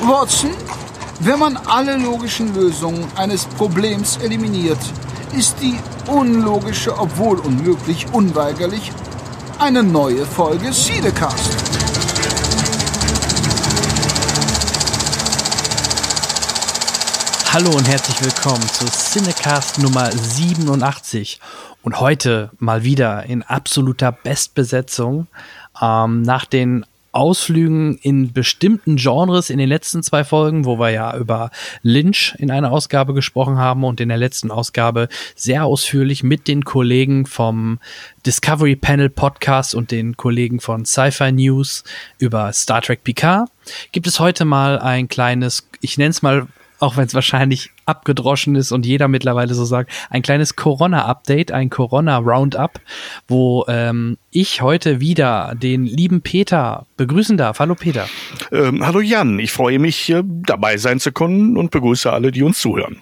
Watson, wenn man alle logischen Lösungen eines Problems eliminiert, ist die unlogische, obwohl unmöglich, unweigerlich eine neue Folge Cinecast. Hallo und herzlich willkommen zu Cinecast Nummer 87 und heute mal wieder in absoluter Bestbesetzung. Nach den Ausflügen in bestimmten Genres in den letzten 2 Folgen, wo wir ja über Lynch in einer Ausgabe gesprochen haben und in der letzten Ausgabe sehr ausführlich mit den Kollegen vom Discovery Panel Podcast und den Kollegen von Sci-Fi News über Star Trek Picard, gibt es heute mal ein kleines, ich nenne es mal, auch wenn es wahrscheinlich abgedroschen ist und jeder mittlerweile so sagt, ein kleines Corona-Update, ein Corona-Roundup, wo ich heute wieder den lieben Peter begrüßen darf. Hallo Peter. Hallo Jan, ich freue mich, dabei sein zu können und begrüße alle, die uns zuhören.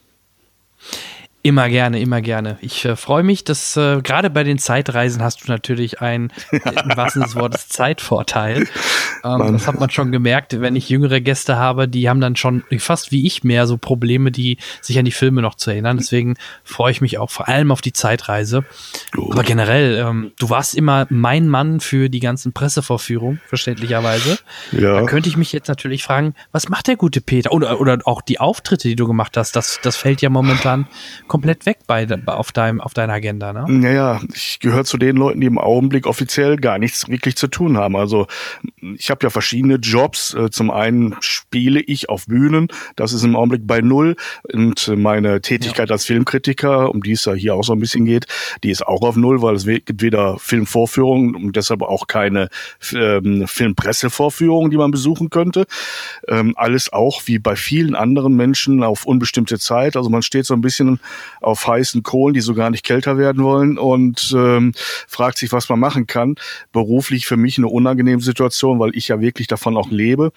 Immer gerne, immer gerne. Ich freue mich, dass gerade bei den Zeitreisen hast du natürlich im wahrsten Sinne des Wortes Zeitvorteil. Das hat man schon gemerkt, wenn ich jüngere Gäste habe, die haben dann schon fast wie ich mehr so Probleme, die sich an die Filme noch zu erinnern. Deswegen freue ich mich auch vor allem auf die Zeitreise. Gut. Aber generell, du warst immer mein Mann für die ganzen Pressevorführungen, verständlicherweise. Ja. Da könnte ich mich jetzt natürlich fragen, was macht der gute Peter? Oder auch die Auftritte, die du gemacht hast, das fällt ja momentan komplett weg auf deiner Agenda, ne? Naja, ich gehöre zu den Leuten, die im Augenblick offiziell gar nichts wirklich zu tun haben. Also ich habe ja verschiedene Jobs. Zum einen spiele ich auf Bühnen, das ist im Augenblick bei 0. Und meine Tätigkeit als Filmkritiker, um die es ja hier auch so ein bisschen geht, die ist auch auf 0, weil es gibt weder Filmvorführungen und deshalb auch keine Filmpressevorführungen, die man besuchen könnte. Alles auch wie bei vielen anderen Menschen auf unbestimmte Zeit. Also man steht so ein bisschen auf heißen Kohlen, die so gar nicht kälter werden wollen und fragt sich, was man machen kann. Beruflich für mich eine unangenehme Situation, weil ich ja wirklich davon auch lebe.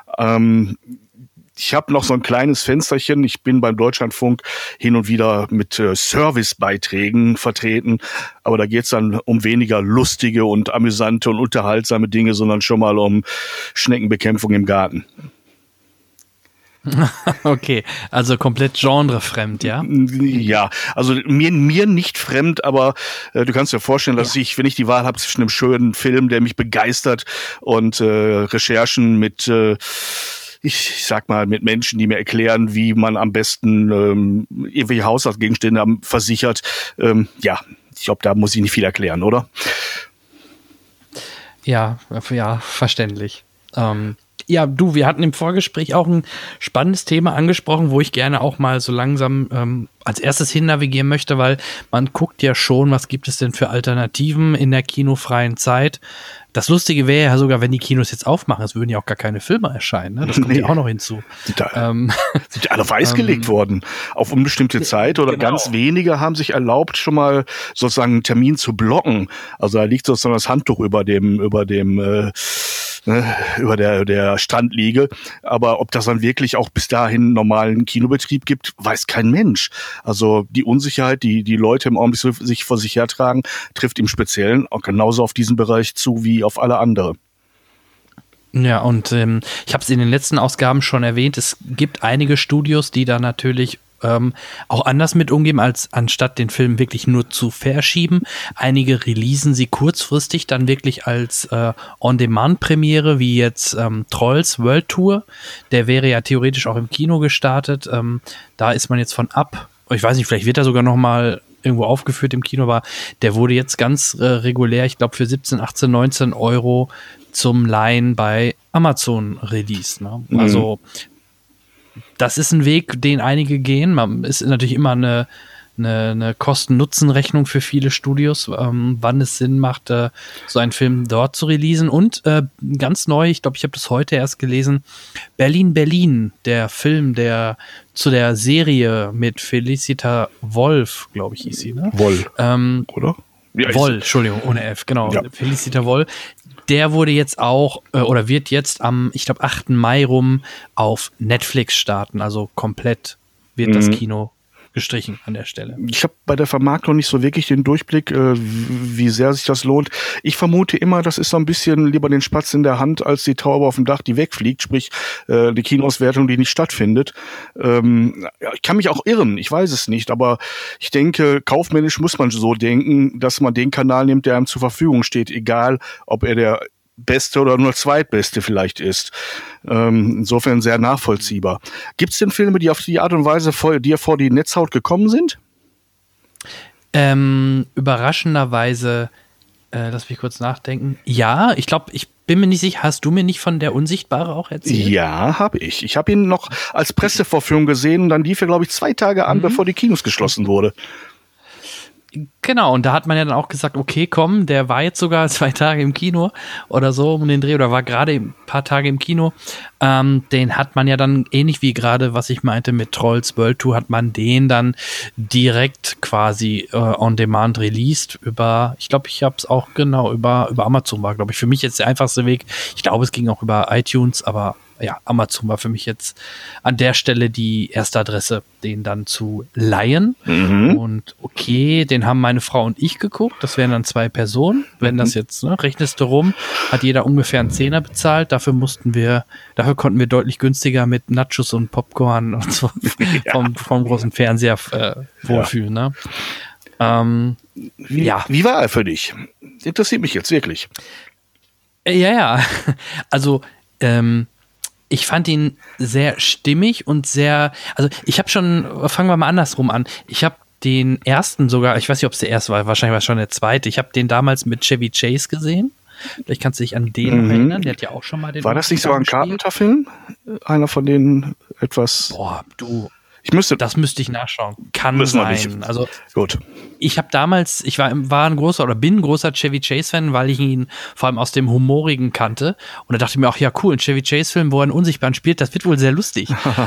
Ich habe noch so ein kleines Fensterchen. Ich bin beim Deutschlandfunk hin und wieder mit Servicebeiträgen vertreten. Aber da geht's dann um weniger lustige und amüsante und unterhaltsame Dinge, sondern schon mal um Schneckenbekämpfung im Garten. Okay, also komplett genrefremd, ja? Ja, also mir nicht fremd, aber du kannst dir vorstellen, dass ich, wenn ich die Wahl habe zwischen einem schönen Film, der mich begeistert und Recherchen mit ich sag mal, mit Menschen, die mir erklären, wie man am besten irgendwelche Haushaltsgegenstände versichert. Ich glaube, da muss ich nicht viel erklären, oder? Ja, verständlich. Ja, wir hatten im Vorgespräch auch ein spannendes Thema angesprochen, wo ich gerne auch mal so langsam als erstes hin navigieren möchte, weil man guckt ja schon, was gibt es denn für Alternativen in der kinofreien Zeit. Das Lustige wäre ja sogar, wenn die Kinos jetzt aufmachen, es würden ja auch gar keine Filme erscheinen. Ne? Das kommt ja auch noch hinzu. Sind alle auf Eis gelegt worden, auf unbestimmte Zeit oder genau. Ganz wenige haben sich erlaubt, schon mal sozusagen einen Termin zu blocken. Also da liegt sozusagen das Handtuch über der Strandliege. Aber ob das dann wirklich auch bis dahin normalen Kinobetrieb gibt, weiß kein Mensch. Also die Unsicherheit, die Leute im Augenblick sich vor sich hertragen, trifft im Speziellen auch genauso auf diesen Bereich zu wie auf alle andere. Ja, und ich habe es in den letzten Ausgaben schon erwähnt, es gibt einige Studios, die da natürlich auch anders mit umgehen, als anstatt den Film wirklich nur zu verschieben. Einige releasen sie kurzfristig dann wirklich als On-Demand-Premiere, wie jetzt Trolls World Tour. Der wäre ja theoretisch auch im Kino gestartet. Da ist man jetzt von ab. Ich weiß nicht, vielleicht wird er sogar noch mal irgendwo aufgeführt im Kino, aber der wurde jetzt ganz regulär, ich glaube für 17, 18, 19 Euro zum Leihen bei Amazon released. Ne? Mhm. Also das ist ein Weg, den einige gehen. Man ist natürlich immer eine Kosten-Nutzen-Rechnung für viele Studios, wann es Sinn macht, so einen Film dort zu releasen. Und ganz neu, ich glaube, ich habe das heute erst gelesen, Berlin, der Film, der zu der Serie mit Felicita Wolf, glaube ich, hieß sie, ne? Woll, oder? Ja, Woll, Entschuldigung, ohne F, genau. Ja. Felicita Woll. Der wurde jetzt auch, oder wird jetzt am, ich glaube, 8. Mai rum auf Netflix starten. Also komplett wird das Kino gestrichen an der Stelle. Ich habe bei der Vermarktung nicht so wirklich den Durchblick, wie sehr sich das lohnt. Ich vermute immer, das ist so ein bisschen lieber den Spatz in der Hand als die Taube auf dem Dach, die wegfliegt, sprich die Kinoauswertung, die nicht stattfindet. Ich kann mich auch irren, ich weiß es nicht, aber ich denke, kaufmännisch muss man so denken, dass man den Kanal nimmt, der einem zur Verfügung steht, egal ob er der beste oder nur zweitbeste vielleicht ist. Insofern sehr nachvollziehbar. Gibt es denn Filme, die auf die Art und Weise dir vor die Netzhaut gekommen sind? Überraschenderweise, lass mich kurz nachdenken. Ja, ich glaube, ich bin mir nicht sicher, hast du mir nicht von Der Unsichtbare auch erzählt? Ja, habe ich. Ich habe ihn noch als Pressevorführung gesehen und dann lief er, glaube ich, 2 Tage an, bevor die Kinos geschlossen wurde. Genau, und da hat man ja dann auch gesagt, okay, komm, der war jetzt sogar 2 Tage im Kino oder so um den Dreh oder war gerade ein paar Tage im Kino. Den hat man ja dann, ähnlich wie gerade, was ich meinte mit Trolls World Tour, hat man den dann direkt quasi on demand released über, ich glaube, ich habe es auch über Amazon war, glaube ich, für mich jetzt der einfachste Weg. Ich glaube, es ging auch über iTunes, aber ja, Amazon war für mich jetzt an der Stelle die erste Adresse, den dann zu leihen. Und okay, den haben meine Frau und ich geguckt. Das wären dann 2 Personen. Wenn das jetzt, rechnest du rum, hat jeder ungefähr einen Zehner bezahlt. Dafür konnten wir deutlich günstiger mit Nachos und Popcorn und so vom großen Fernseher wohlfühlen. Ne? Wie war er für dich? Interessiert mich jetzt wirklich. Ja. Also, ich fand ihn sehr stimmig und also fangen wir mal andersrum an. Ich habe den ersten sogar, ich weiß nicht, ob es der erste war, wahrscheinlich war es schon der zweite. Ich habe den damals mit Chevy Chase gesehen. Vielleicht kannst du dich an den noch erinnern. Der hat ja auch schon mal den. War das nicht so ein Carpenter-Film? Einer von denen etwas. Boah, du. Das müsste ich nachschauen. Kann sein. Also gut. Ich habe damals, bin ein großer Chevy Chase-Fan, weil ich ihn vor allem aus dem Humorigen kannte. Und da dachte ich mir auch, ja cool, ein Chevy Chase-Film, wo er einen Unsichtbaren spielt, das wird wohl sehr lustig.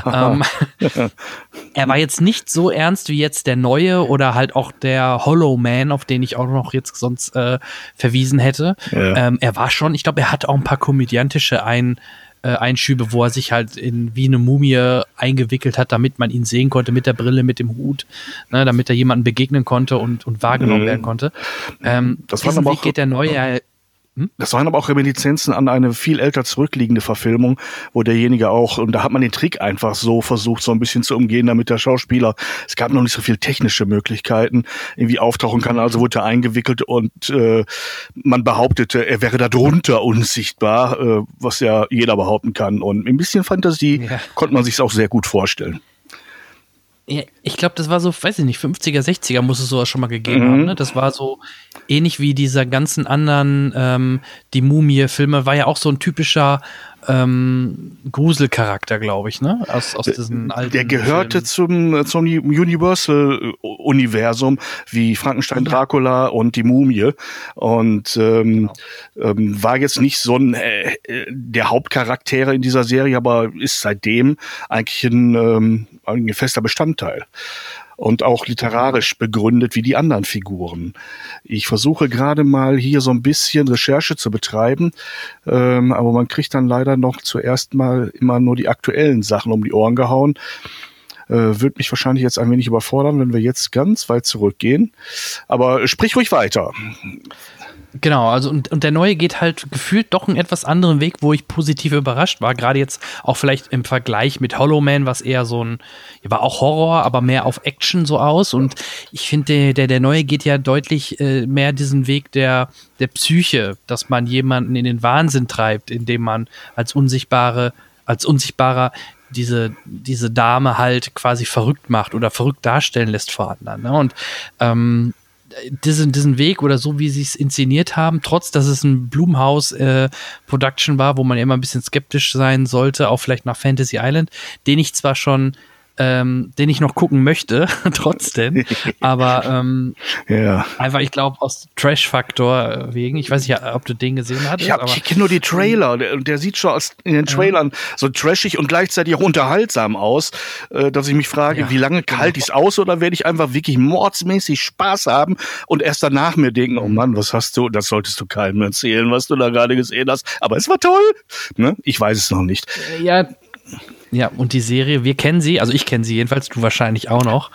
Er war jetzt nicht so ernst wie jetzt der neue oder halt auch der Hollow Man, auf den ich auch noch jetzt sonst verwiesen hätte. Ja. Er war schon, ich glaube, er hatte auch ein paar komödiantische Einschübe, wo er sich halt wie eine Mumie eingewickelt hat, damit man ihn sehen konnte mit der Brille, mit dem Hut, ne, damit er jemandem begegnen konnte und wahrgenommen werden konnte. Diesen Weg geht der neue. Das waren aber auch Reminiszenzen an eine viel älter zurückliegende Verfilmung, wo derjenige auch, und da hat man den Trick einfach so versucht, so ein bisschen zu umgehen, damit der Schauspieler, es gab noch nicht so viel technische Möglichkeiten, irgendwie auftauchen kann, also wurde er eingewickelt und man behauptete, er wäre da drunter unsichtbar, was ja jeder behaupten kann. Und ein bisschen Fantasie konnte man sich auch sehr gut vorstellen. Ja, ich glaube, das war so, weiß ich nicht, 50er, 60er muss es sowas schon mal gegeben haben. Ne? Das war so ähnlich wie dieser ganzen anderen die Mumie-Filme, war ja auch so ein typischer Gruselcharakter, glaube ich, ne? Aus diesen alten Der gehörte zum Universal-Universum, wie Frankenstein, Dracula und die Mumie. Und war jetzt nicht so der Hauptcharaktere in dieser Serie, aber ist seitdem eigentlich ein fester Bestandteil. Und auch literarisch begründet wie die anderen Figuren. Ich versuche gerade mal hier so ein bisschen Recherche zu betreiben, aber man kriegt dann leider noch zuerst mal immer nur die aktuellen Sachen um die Ohren gehauen. Wird mich wahrscheinlich jetzt ein wenig überfordern, wenn wir jetzt ganz weit zurückgehen. Aber sprich ruhig weiter. Genau, also und der neue geht halt gefühlt doch einen etwas anderen Weg, wo ich positiv überrascht war. Gerade jetzt auch vielleicht im Vergleich mit Hollow Man, was eher so war auch Horror, aber mehr auf Action so aus. Und ich finde, der neue geht ja deutlich mehr diesen Weg der Psyche, dass man jemanden in den Wahnsinn treibt, indem man als Unsichtbarer diese Dame halt quasi verrückt macht oder verrückt darstellen lässt vor anderen. Ne? Und diesen Weg oder so, wie sie es inszeniert haben, trotz dass es ein Blumhouse-Production war, wo man ja immer ein bisschen skeptisch sein sollte, auch vielleicht nach Fantasy Island, den ich zwar schon den ich noch gucken möchte, trotzdem, aber einfach, ich glaube, aus Trash-Faktor wegen, ich weiß nicht, ob du den gesehen hattest. Ich kenne nur die Trailer, der sieht schon in den Trailern so trashig und gleichzeitig auch unterhaltsam aus, dass ich mich frage, wie lange halte ich es aus oder werde ich einfach wirklich mordsmäßig Spaß haben und erst danach mir denken, oh Mann, was hast du, das solltest du keinem erzählen, was du da gerade gesehen hast, aber es war toll, ne? Ich weiß es noch nicht. Ja, und die Serie, wir kennen sie, also ich kenne sie jedenfalls, du wahrscheinlich auch noch,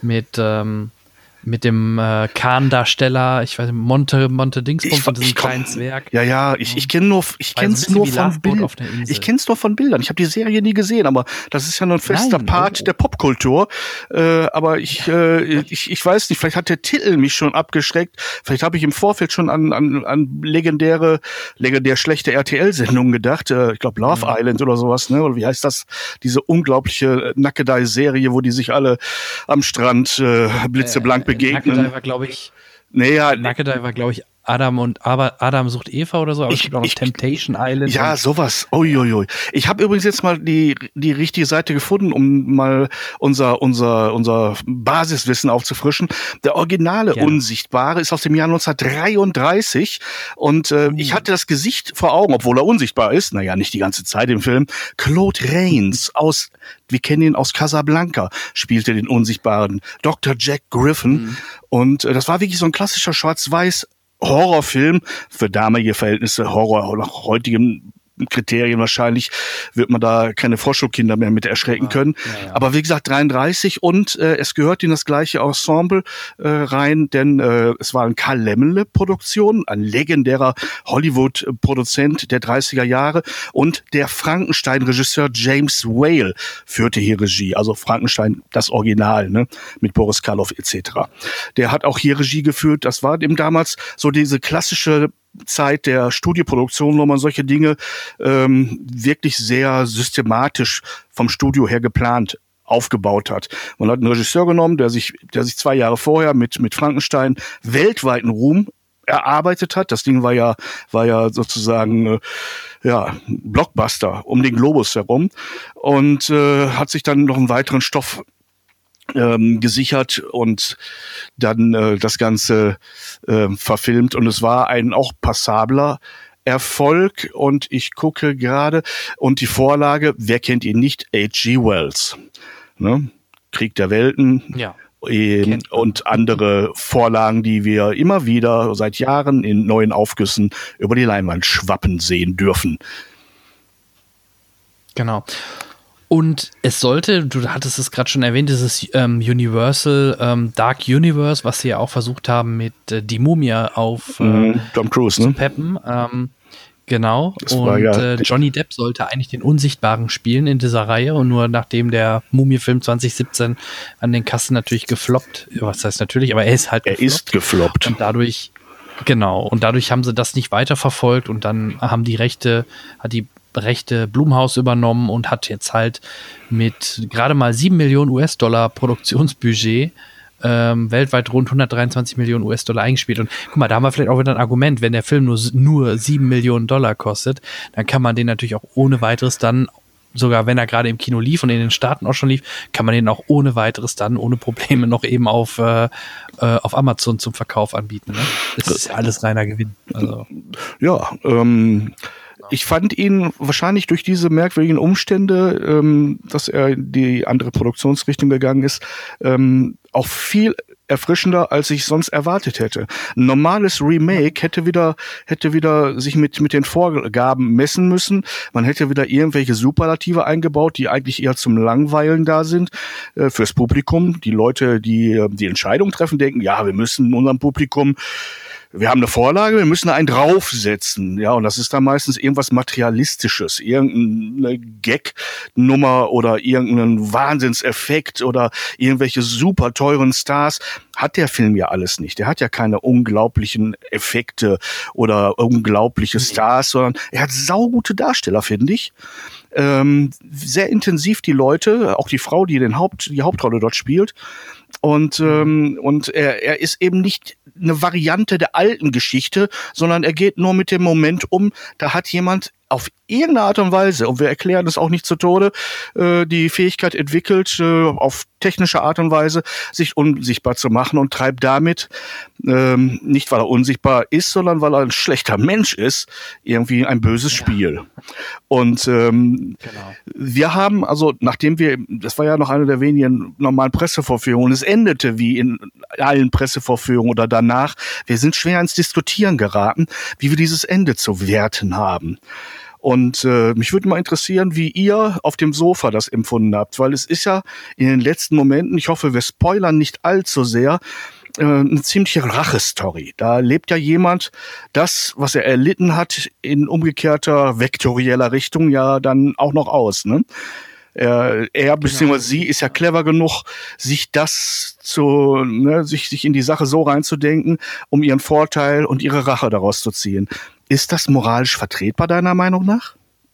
mit dem Khan-Darsteller, ich weiß nicht, Monte Dingsbums und diesem kleinen Zwerg. Ja, ich kenne es nur von Bildern. Ich kenne es nur von Bildern. Ich habe die Serie nie gesehen, aber das ist ja nur ein fester Part der Popkultur. Aber ich weiß nicht, vielleicht hat der Titel mich schon abgeschreckt. Vielleicht habe ich im Vorfeld schon an legendär schlechte RTL-Sendungen gedacht. Ich glaube Love Island oder sowas, ne? Oder wie heißt das? Diese unglaubliche Nackedei-Serie, wo die sich alle am Strand blitzeblank begegnen. Nackedei war, glaube ich, Adam sucht Eva oder so, aber es gibt auch noch Temptation Island. Ja, sowas. Uiuiui. Ich habe übrigens jetzt mal die richtige Seite gefunden, um mal unser Basiswissen aufzufrischen. Der originale Unsichtbare ist aus dem Jahr 1933 und ich hatte das Gesicht vor Augen, obwohl er unsichtbar ist, naja, nicht die ganze Zeit im Film. Claude Rains wir kennen ihn aus Casablanca, spielte den Unsichtbaren. Dr. Jack Griffin. Und das war wirklich so ein klassischer Schwarz-Weiß Horrorfilm, für damalige Verhältnisse, Horror nach heutigen Kriterien wahrscheinlich, wird man da keine Vorschulkinder mehr mit erschrecken können. Ja. Aber wie gesagt, 33 und es gehört in das gleiche Ensemble rein, denn es war eine Karl Laemmle-Produktion, ein legendärer Hollywood-Produzent der 30er Jahre und der Frankenstein-Regisseur James Whale führte hier Regie, also Frankenstein, das Original, ne, mit Boris Karloff etc. Der hat auch hier Regie geführt, das war eben damals so diese klassische Zeit der Studioproduktion, wo man solche Dinge wirklich sehr systematisch vom Studio her geplant aufgebaut hat. Man hat einen Regisseur genommen, der sich 2 Jahre vorher mit Frankenstein weltweiten Ruhm erarbeitet hat. Das Ding war ja sozusagen Blockbuster um den Globus herum und hat sich dann noch einen weiteren Stoff gesichert und dann das Ganze verfilmt und es war ein auch passabler Erfolg und ich gucke gerade und die Vorlage, wer kennt ihn nicht? H.G. Wells, ne? Krieg der Welten. Ja. Und andere Vorlagen, die wir immer wieder seit Jahren in neuen Aufgüssen über die Leinwand schwappen sehen dürfen. Genau. Und es sollte, du hattest es gerade schon erwähnt, dieses Universal Dark Universe, was sie ja auch versucht haben, mit Die Mumie auf Tom Cruise, zu peppen. Genau. Und Johnny Depp sollte eigentlich den Unsichtbaren spielen in dieser Reihe. Und nur nachdem der Mumie-Film 2017 an den Kassen natürlich gefloppt, was heißt natürlich, aber er ist halt gefloppt. Er ist gefloppt. Und dadurch haben sie das nicht weiterverfolgt und dann hat die Rechte Blumhouse übernommen und hat jetzt halt mit gerade mal 7 Millionen US-Dollar Produktionsbudget weltweit rund 123 Millionen US-Dollar eingespielt. Und guck mal, da haben wir vielleicht auch wieder ein Argument, wenn der Film nur 7 Millionen Dollar kostet, dann kann man den natürlich auch ohne weiteres dann, sogar wenn er gerade im Kino lief und in den Staaten auch schon lief, kann man den auch ohne weiteres dann, ohne Probleme noch eben auf Amazon zum Verkauf anbieten. Ne? Das ist ja alles reiner Gewinn. Also. Ja, ich fand ihn wahrscheinlich durch diese merkwürdigen Umstände, dass er in die andere Produktionsrichtung gegangen ist, auch viel erfrischender, als ich sonst erwartet hätte. Ein normales Remake hätte wieder sich mit den Vorgaben messen müssen. Man hätte wieder irgendwelche Superlative eingebaut, die eigentlich eher zum Langweilen da sind, fürs Publikum. Die Leute, die die Entscheidung treffen, denken, ja, wir müssen unserem Publikum, wir haben eine Vorlage, wir müssen einen draufsetzen. Ja, und das ist dann meistens irgendwas Materialistisches, irgendeine Gag-Nummer oder irgendeinen Wahnsinnseffekt oder irgendwelche super teuren Stars. Hat der Film ja alles nicht. Der hat ja keine unglaublichen Effekte oder unglaubliche Stars, sondern er hat saugute Darsteller, finde ich. Sehr intensiv die Leute, auch die Frau, die die Hauptrolle dort spielt. Und er ist eben nicht eine Variante der alten Geschichte, sondern er geht nur mit dem Moment um, da hat jemand auf irgendeine Art und Weise, und wir erklären es auch nicht zu Tode, die Fähigkeit entwickelt, auf technische Art und Weise sich unsichtbar zu machen und treibt damit, nicht weil er unsichtbar ist, sondern weil er ein schlechter Mensch ist, irgendwie ein böses Spiel. Und wir haben, also nachdem das war ja noch eine der wenigen normalen Pressevorführungen, es endete wie in allen Pressevorführungen oder danach, wir sind schwer ins Diskutieren geraten, wie wir dieses Ende zu werten haben. Und mich würde mal interessieren, wie ihr auf dem Sofa das empfunden habt, weil es ist ja in den letzten Momenten, ich hoffe, wir spoilern nicht allzu sehr, eine ziemliche Rache-Story. Da lebt ja jemand das, was er erlitten hat, in umgekehrter vektorieller Richtung ja dann auch noch aus, ne? Er beziehungsweise sie ist ja clever genug, sich sich in die Sache so reinzudenken, um ihren Vorteil und ihre Rache daraus zu ziehen. Ist das moralisch vertretbar, deiner Meinung nach?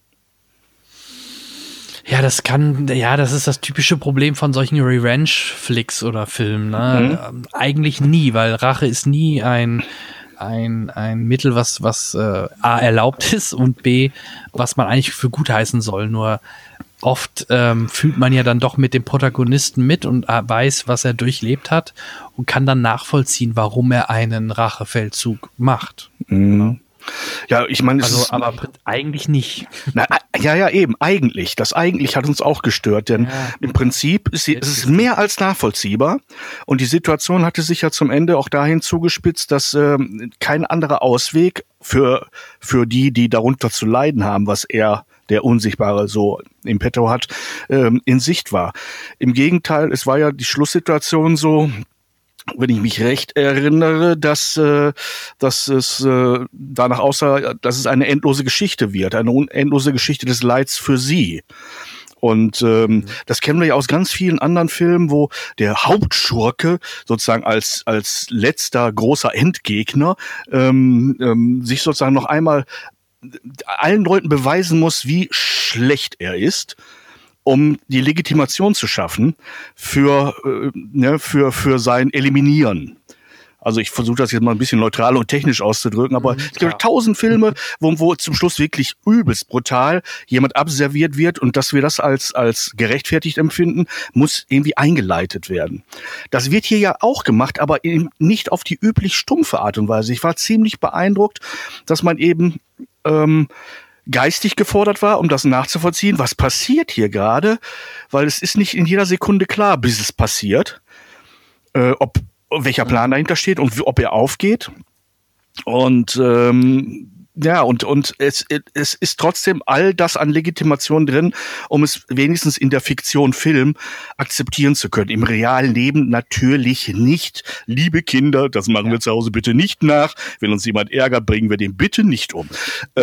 Ja, das ist das typische Problem von solchen Revenge-Flicks oder Filmen, ne? Eigentlich nie, weil Rache ist nie ein Mittel, was A erlaubt ist und B, was man eigentlich für gut heißen soll. Nur oft fühlt man ja dann doch mit dem Protagonisten mit und weiß, was er durchlebt hat und kann dann nachvollziehen, warum er einen Rachefeldzug macht. Mhm. Ja, ich meine, aber eigentlich nicht. Ja, eben, eigentlich. Das eigentlich hat uns auch gestört, denn im Prinzip ist es mehr als nachvollziehbar und die Situation hatte sich ja zum Ende auch dahin zugespitzt, dass kein anderer Ausweg für die darunter zu leiden haben, was er, der Unsichtbare, so im Petto hat, in Sicht war. Im Gegenteil, es war ja die Schlusssituation so, wenn ich mich recht erinnere, dass es danach aussah, dass es eine endlose Geschichte wird, eine endlose Geschichte des Leids für sie. Und das kennen wir ja aus ganz vielen anderen Filmen, wo der Hauptschurke sozusagen als letzter großer Endgegner sich sozusagen noch einmal allen Leuten beweisen muss, wie schlecht er ist, um die Legitimation zu schaffen für sein Eliminieren. Also ich versuche das jetzt mal ein bisschen neutral und technisch auszudrücken, aber es gibt 1000 Filme, wo zum Schluss wirklich übelst brutal jemand abserviert wird und dass wir das als gerechtfertigt empfinden, muss irgendwie eingeleitet werden. Das wird hier ja auch gemacht, aber eben nicht auf die üblich stumpfe Art und Weise. Ich war ziemlich beeindruckt, dass man eben geistig gefordert war, um das nachzuvollziehen, was passiert hier gerade, weil es ist nicht in jeder Sekunde klar, bis es passiert, welcher Plan dahinter steht und ob er aufgeht. Und es ist trotzdem all das an Legitimation drin, um es wenigstens in der Fiktion Film akzeptieren zu können. Im realen Leben natürlich nicht. Liebe Kinder, das machen wir zu Hause bitte nicht nach. Wenn uns jemand ärgert, bringen wir den bitte nicht um.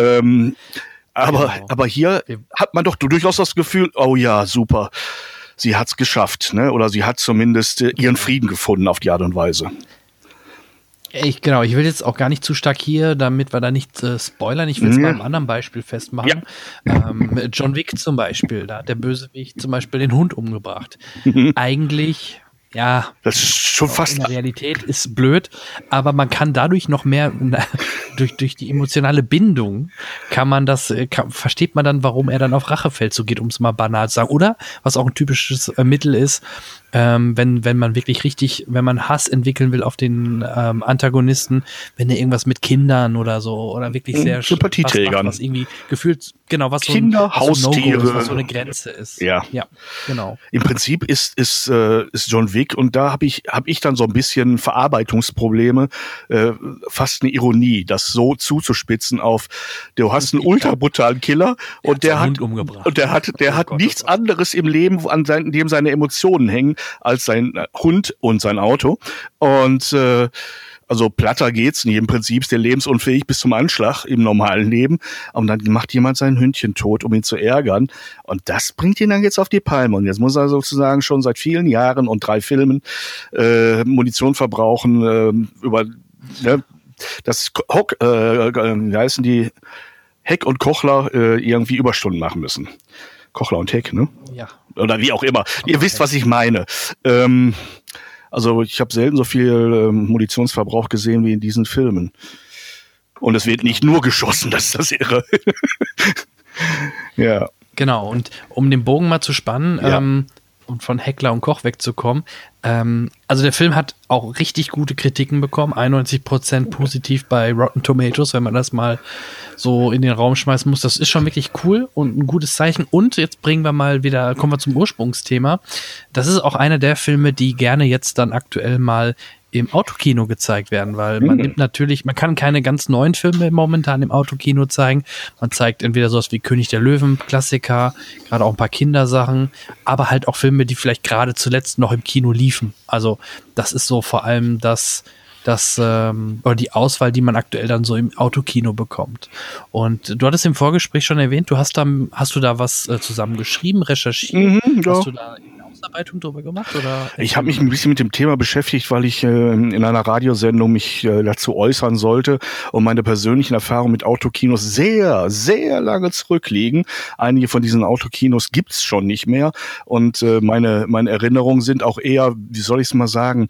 Aber hier hat man doch durchaus das Gefühl, oh ja, super, sie hat's geschafft, ne? Oder sie hat zumindest ihren Frieden gefunden auf die Art und Weise. Ich will jetzt auch gar nicht zu stark hier, damit wir da nicht spoilern. Ich will es bei einem anderen Beispiel festmachen. Ja. John Wick zum Beispiel, da hat der Bösewicht zum Beispiel den Hund umgebracht. Eigentlich, ja, das ist schon fast in der Realität ist blöd, aber man kann dadurch noch mehr durch die emotionale Bindung versteht man dann, warum er dann auf Rachefeldzug geht, um es mal banal zu sagen. Oder was auch ein typisches Mittel ist, wenn man wirklich wenn man Hass entwickeln will auf den Antagonisten, wenn er irgendwas mit Kindern oder so oder wirklich sehr Sympathieträgern, was irgendwie gefühlt was Kinder, so Haustiere, No-Go ist, was so eine Grenze ist. Ja, genau. Im Prinzip ist John Wick, und da habe ich dann so ein bisschen Verarbeitungsprobleme, fast eine Ironie, das so zuzuspitzen auf, du hast einen ultra brutalen Killer und der hat nichts anderes im Leben, an dem seine Emotionen hängen, als sein Hund und sein Auto. Und also platter geht's nicht. Im Prinzip ist der lebensunfähig bis zum Anschlag im normalen Leben. Und dann macht jemand sein Hündchen tot, um ihn zu ärgern. Und das bringt ihn dann jetzt auf die Palme. Und jetzt muss er sozusagen schon seit vielen Jahren und 3 Filmen Munition verbrauchen über das wie heißen die, Heck und Kochler irgendwie Überstunden machen müssen. Kochler und Heck, ne? Ja. Oder wie auch immer. Ihr wisst, was ich meine. Also ich habe selten so viel Munitionsverbrauch gesehen wie in diesen Filmen. Und es wird nicht nur geschossen, das ist das Irre. Ja. Genau, und um den Bogen mal zu spannen, und von Heckler und Koch wegzukommen, also der Film hat auch richtig gute Kritiken bekommen, 91% positiv bei Rotten Tomatoes, wenn man das mal so in den Raum schmeißen muss. Das ist schon wirklich cool und ein gutes Zeichen. Und jetzt kommen wir zum Ursprungsthema. Das ist auch einer der Filme, die gerne jetzt dann aktuell mal im Autokino gezeigt werden, weil man nimmt natürlich, man kann keine ganz neuen Filme momentan im Autokino zeigen. Man zeigt entweder sowas wie König der Löwen, Klassiker, gerade auch ein paar Kindersachen, aber halt auch Filme, die vielleicht gerade zuletzt noch im Kino liefen. Also das ist so vor allem oder die Auswahl, die man aktuell dann so im Autokino bekommt. Und du hattest im Vorgespräch schon erwähnt, hast du da was zusammen geschrieben, recherchiert? Ja. Hast du da eine Ausarbeitung drüber gemacht? Oder? Ich habe mich ein bisschen mit dem Thema beschäftigt, weil ich in einer Radiosendung mich dazu äußern sollte und meine persönlichen Erfahrungen mit Autokinos sehr, sehr lange zurückliegen. Einige von diesen Autokinos gibt's schon nicht mehr und meine Erinnerungen sind auch eher, wie soll ich es mal sagen,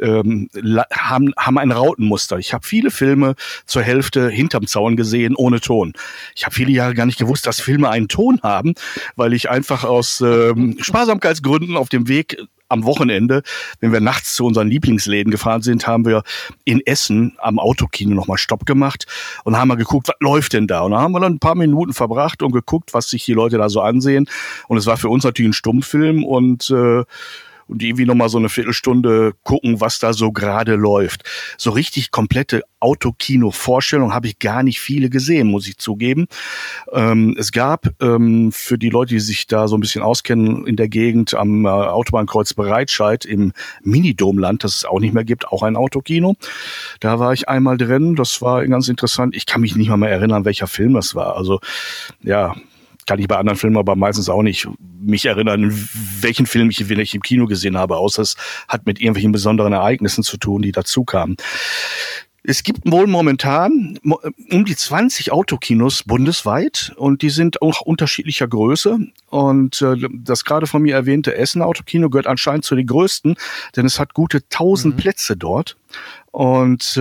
haben ein Rautenmuster. Ich habe viele Filme zur Hälfte hinterm Zaun gesehen, ohne Ton. Ich habe viele Jahre gar nicht gewusst, dass Filme einen Ton haben, weil ich einfach aus Sparsamkeitsgründen auf dem Weg am Wochenende, wenn wir nachts zu unseren Lieblingsläden gefahren sind, haben wir in Essen am Autokino nochmal Stopp gemacht und haben mal geguckt, was läuft denn da? Und da haben wir dann ein paar Minuten verbracht und geguckt, was sich die Leute da so ansehen. Und es war für uns natürlich ein Stummfilm und irgendwie nochmal so eine Viertelstunde gucken, was da so gerade läuft. So richtig komplette Autokino-Vorstellung habe ich gar nicht viele gesehen, muss ich zugeben. Es gab für die Leute, die sich da so ein bisschen auskennen in der Gegend am Autobahnkreuz Bereitscheid im Minidomland, das es auch nicht mehr gibt, auch ein Autokino. Da war ich einmal drin, das war ganz interessant. Ich kann mich nicht mal mehr erinnern, welcher Film das war. Also ja, kann ich bei anderen Filmen aber meistens auch nicht mich erinnern, welchen Film ich im Kino gesehen habe, außer es hat mit irgendwelchen besonderen Ereignissen zu tun, die dazu kamen. Es gibt wohl momentan um die 20 Autokinos bundesweit und die sind auch unterschiedlicher Größe. Und das gerade von mir erwähnte Essen Autokino gehört anscheinend zu den größten, denn es hat gute 1000 Plätze dort. Und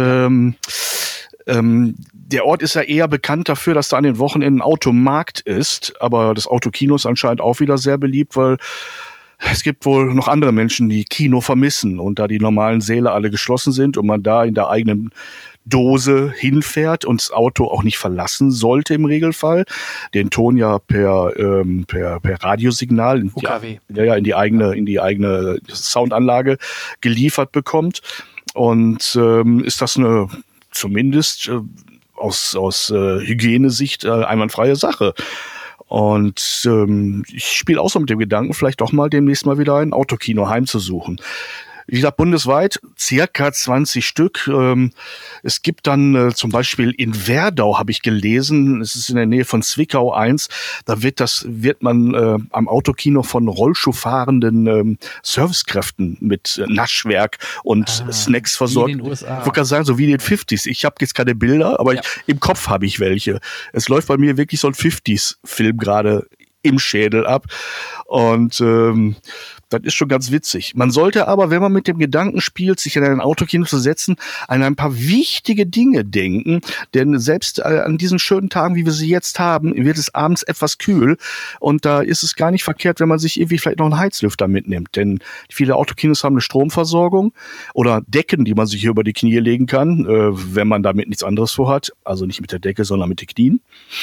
der Ort ist ja eher bekannt dafür, dass da an den Wochenenden Automarkt ist, aber das Autokino ist anscheinend auch wieder sehr beliebt, weil es gibt wohl noch andere Menschen, die Kino vermissen und da die normalen Säle alle geschlossen sind und man da in der eigenen Dose hinfährt und das Auto auch nicht verlassen sollte im Regelfall, den Ton ja per Radiosignal in die eigene Soundanlage geliefert bekommt und ist das eine zumindest aus Hygienesicht einwandfreie Sache. Und ich spiele auch so mit dem Gedanken, vielleicht doch mal demnächst mal wieder ein Autokino heimzusuchen. Wie gesagt, bundesweit circa 20 Stück. Es gibt dann zum Beispiel in Werdau, habe ich gelesen, es ist in der Nähe von Zwickau 1, da wird man am Autokino von Rollschuhfahrenden Servicekräften mit Naschwerk und Snacks versorgt. Wie in den USA. Ich wollte gerade sagen, so wie in den 50s. Ich habe jetzt keine Bilder, aber im Kopf habe ich welche. Es läuft bei mir wirklich so ein 50s-Film gerade im Schädel ab. Und das ist schon ganz witzig. Man sollte aber, wenn man mit dem Gedanken spielt, sich in ein Autokino zu setzen, an ein paar wichtige Dinge denken. Denn selbst an diesen schönen Tagen, wie wir sie jetzt haben, wird es abends etwas kühl. Und da ist es gar nicht verkehrt, wenn man sich irgendwie vielleicht noch einen Heizlüfter mitnimmt. Denn viele Autokinos haben eine Stromversorgung oder Decken, die man sich hier über die Knie legen kann, wenn man damit nichts anderes vorhat. Also nicht mit der Decke, sondern mit den Knien.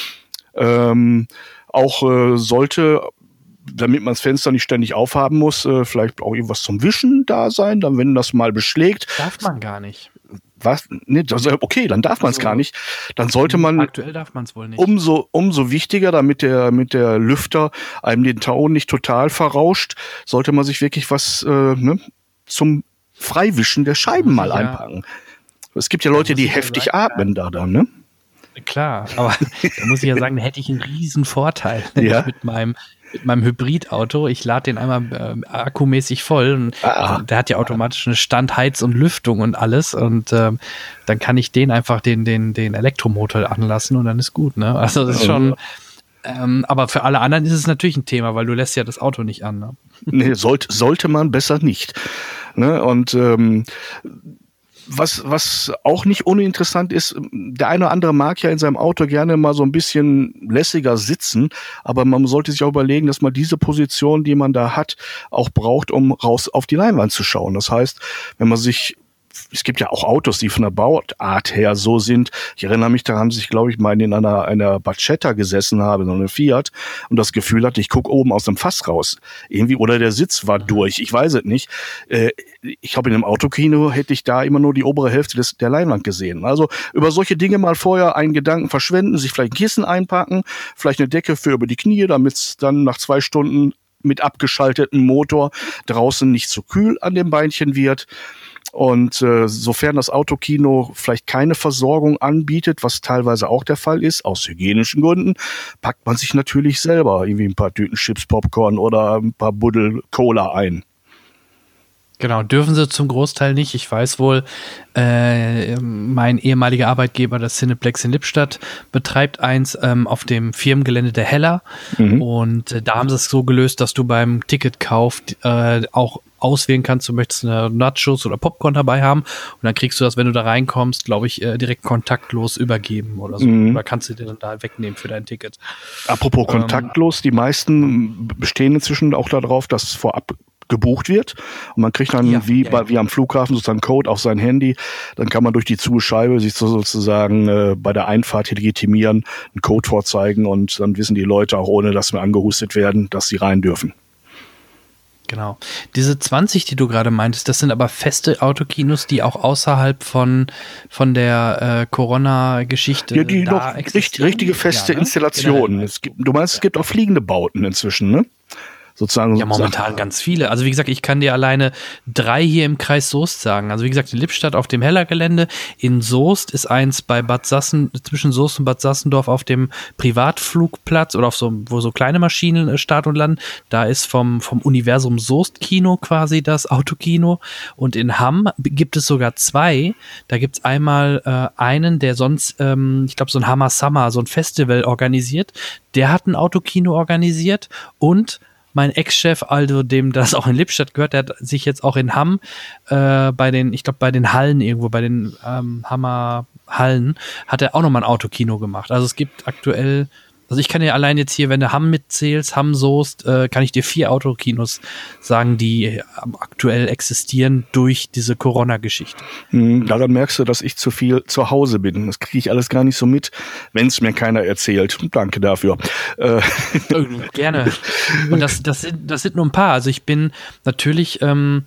Sollte, damit man das Fenster nicht ständig aufhaben muss, vielleicht auch irgendwas zum Wischen da sein, dann wenn das mal beschlägt. Darf man gar nicht. Was? Nee, okay, dann darf man es gar nicht. Dann sollte man aktuell darf man es wohl nicht. Umso wichtiger, damit der Lüfter einem den Ton nicht total verrauscht, sollte man sich wirklich was zum Freiwischen der Scheiben mal einpacken. Es gibt ja Leute, die heftig atmen da dann, ne? Klar, aber da muss ich ja sagen, da hätte ich einen riesen Vorteil mit meinem Hybridauto. Ich lade den einmal akkumäßig voll und der hat ja automatisch eine Standheiz und Lüftung und alles und dann kann ich den einfach den Elektromotor anlassen und dann ist gut, ne? Also das ist schon, aber für alle anderen ist es natürlich ein Thema, weil du lässt ja das Auto nicht an, ne? Nee, sollte man besser nicht, ne? Und was auch nicht uninteressant ist, der eine oder andere mag ja in seinem Auto gerne mal so ein bisschen lässiger sitzen, aber man sollte sich auch überlegen, dass man diese Position, die man da hat, auch braucht, um raus auf die Leinwand zu schauen. Das heißt, wenn man sich es gibt ja auch Autos, die von der Bauart her so sind. Ich erinnere mich daran, dass ich, glaube ich, mal in einer Barchetta gesessen habe, so eine Fiat, und das Gefühl hatte, ich gucke oben aus dem Fass raus. Irgendwie, oder der Sitz war durch, ich weiß es nicht. Ich glaube, in einem Autokino hätte ich da immer nur die obere Hälfte der Leinwand gesehen. Also über solche Dinge mal vorher einen Gedanken verschwenden, sich vielleicht ein Kissen einpacken, vielleicht eine Decke für über die Knie, damit es dann nach 2 Stunden mit abgeschaltetem Motor draußen nicht zu kühl an dem Beinchen wird. Und sofern das Autokino vielleicht keine Versorgung anbietet, was teilweise auch der Fall ist, aus hygienischen Gründen, packt man sich natürlich selber irgendwie ein paar Tüten Chips, Popcorn oder ein paar Buddel Cola ein. Genau, dürfen sie zum Großteil nicht. Ich weiß wohl, mein ehemaliger Arbeitgeber, das Cineplex in Lippstadt, betreibt eins auf dem Firmengelände der Heller. Und da haben sie es so gelöst, dass du beim Ticketkauf auch auswählen kannst, du möchtest eine Nachos oder Popcorn dabei haben. Und dann kriegst du das, wenn du da reinkommst, glaube ich, direkt kontaktlos übergeben oder so. Oder kannst du dir dann da wegnehmen für dein Ticket. Apropos kontaktlos, die meisten bestehen inzwischen auch darauf, dass vorab gebucht wird und man kriegt dann wie am Flughafen sozusagen einen Code auf sein Handy, dann kann man durch die Zuscheibe sich sozusagen bei der Einfahrt legitimieren, einen Code vorzeigen und dann wissen die Leute auch, ohne dass wir angehustet werden, dass sie rein dürfen. Genau. Diese 20, die du gerade meintest, das sind aber feste Autokinos, die auch außerhalb von der Corona-Geschichte die da doch richtige feste Installationen. Genau. Du meinst, es gibt auch fliegende Bauten inzwischen, ne? Sozusagen. Ja, momentan ganz viele. Also wie gesagt, ich kann dir alleine 3 hier im Kreis Soest sagen. Also wie gesagt, in Lippstadt auf dem Heller-Gelände. In Soest ist eins bei Bad Sassen, zwischen Soest und Bad Sassendorf auf dem Privatflugplatz oder wo so kleine Maschinen starten und landen. Da ist vom Universum Soest-Kino quasi das Autokino. Und in Hamm gibt es sogar 2. Da gibt es einmal einen, der sonst, ich glaube, so ein Hammer Summer, so ein Festival organisiert. Der hat ein Autokino organisiert und mein Ex-Chef, also dem das auch in Lippstadt gehört, der hat sich jetzt auch in Hamm bei den Hallen irgendwo, bei den Hammer Hallen, hat er auch nochmal ein Autokino gemacht. Also es gibt aktuell, also ich kann dir allein jetzt hier, wenn du Hamm mitzählst, Hamm Soest, kann ich dir 4 Autokinos sagen, die aktuell existieren durch diese Corona-Geschichte. Daran merkst du, dass ich zu viel zu Hause bin. Das kriege ich alles gar nicht so mit, wenn es mir keiner erzählt. Danke dafür. Gerne. Und das sind nur ein paar. Also ich bin natürlich,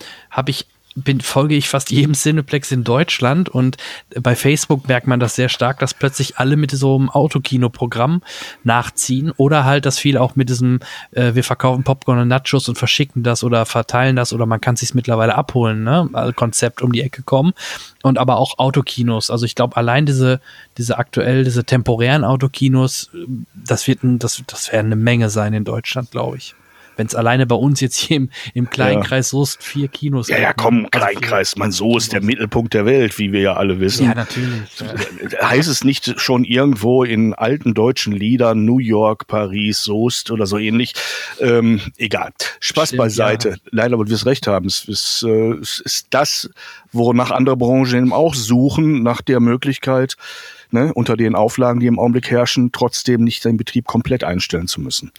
folge ich fast jedem Cineplex in Deutschland und bei Facebook merkt man das sehr stark, dass plötzlich alle mit so einem Autokino-Programm nachziehen oder halt, dass viele auch mit diesem wir verkaufen Popcorn und Nachos und verschicken das oder verteilen das oder man kann es sich mittlerweile abholen, ne? Konzept um die Ecke kommen und aber auch Autokinos. Also ich glaube, allein diese temporären Autokinos, das werden eine Menge sein in Deutschland, glaube ich. Wenn es alleine bei uns jetzt hier im kleinen Kreis Soest 4 Kinos gibt. Ja, komm, Kleinkreis, mein Soest, der Mittelpunkt der Welt, wie wir ja alle wissen. Ja, natürlich. Heißt es nicht schon irgendwo in alten deutschen Liedern New York, Paris, Soest oder so ähnlich? Egal. Spaß beiseite. Ja. Leider, aber wir es recht haben. Es ist das, wonach andere Branchen eben auch suchen, nach der Möglichkeit, ne, unter den Auflagen, die im Augenblick herrschen, trotzdem nicht den Betrieb komplett einstellen zu müssen.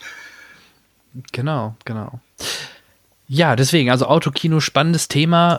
Genau. Ja, deswegen, also Autokino, spannendes Thema.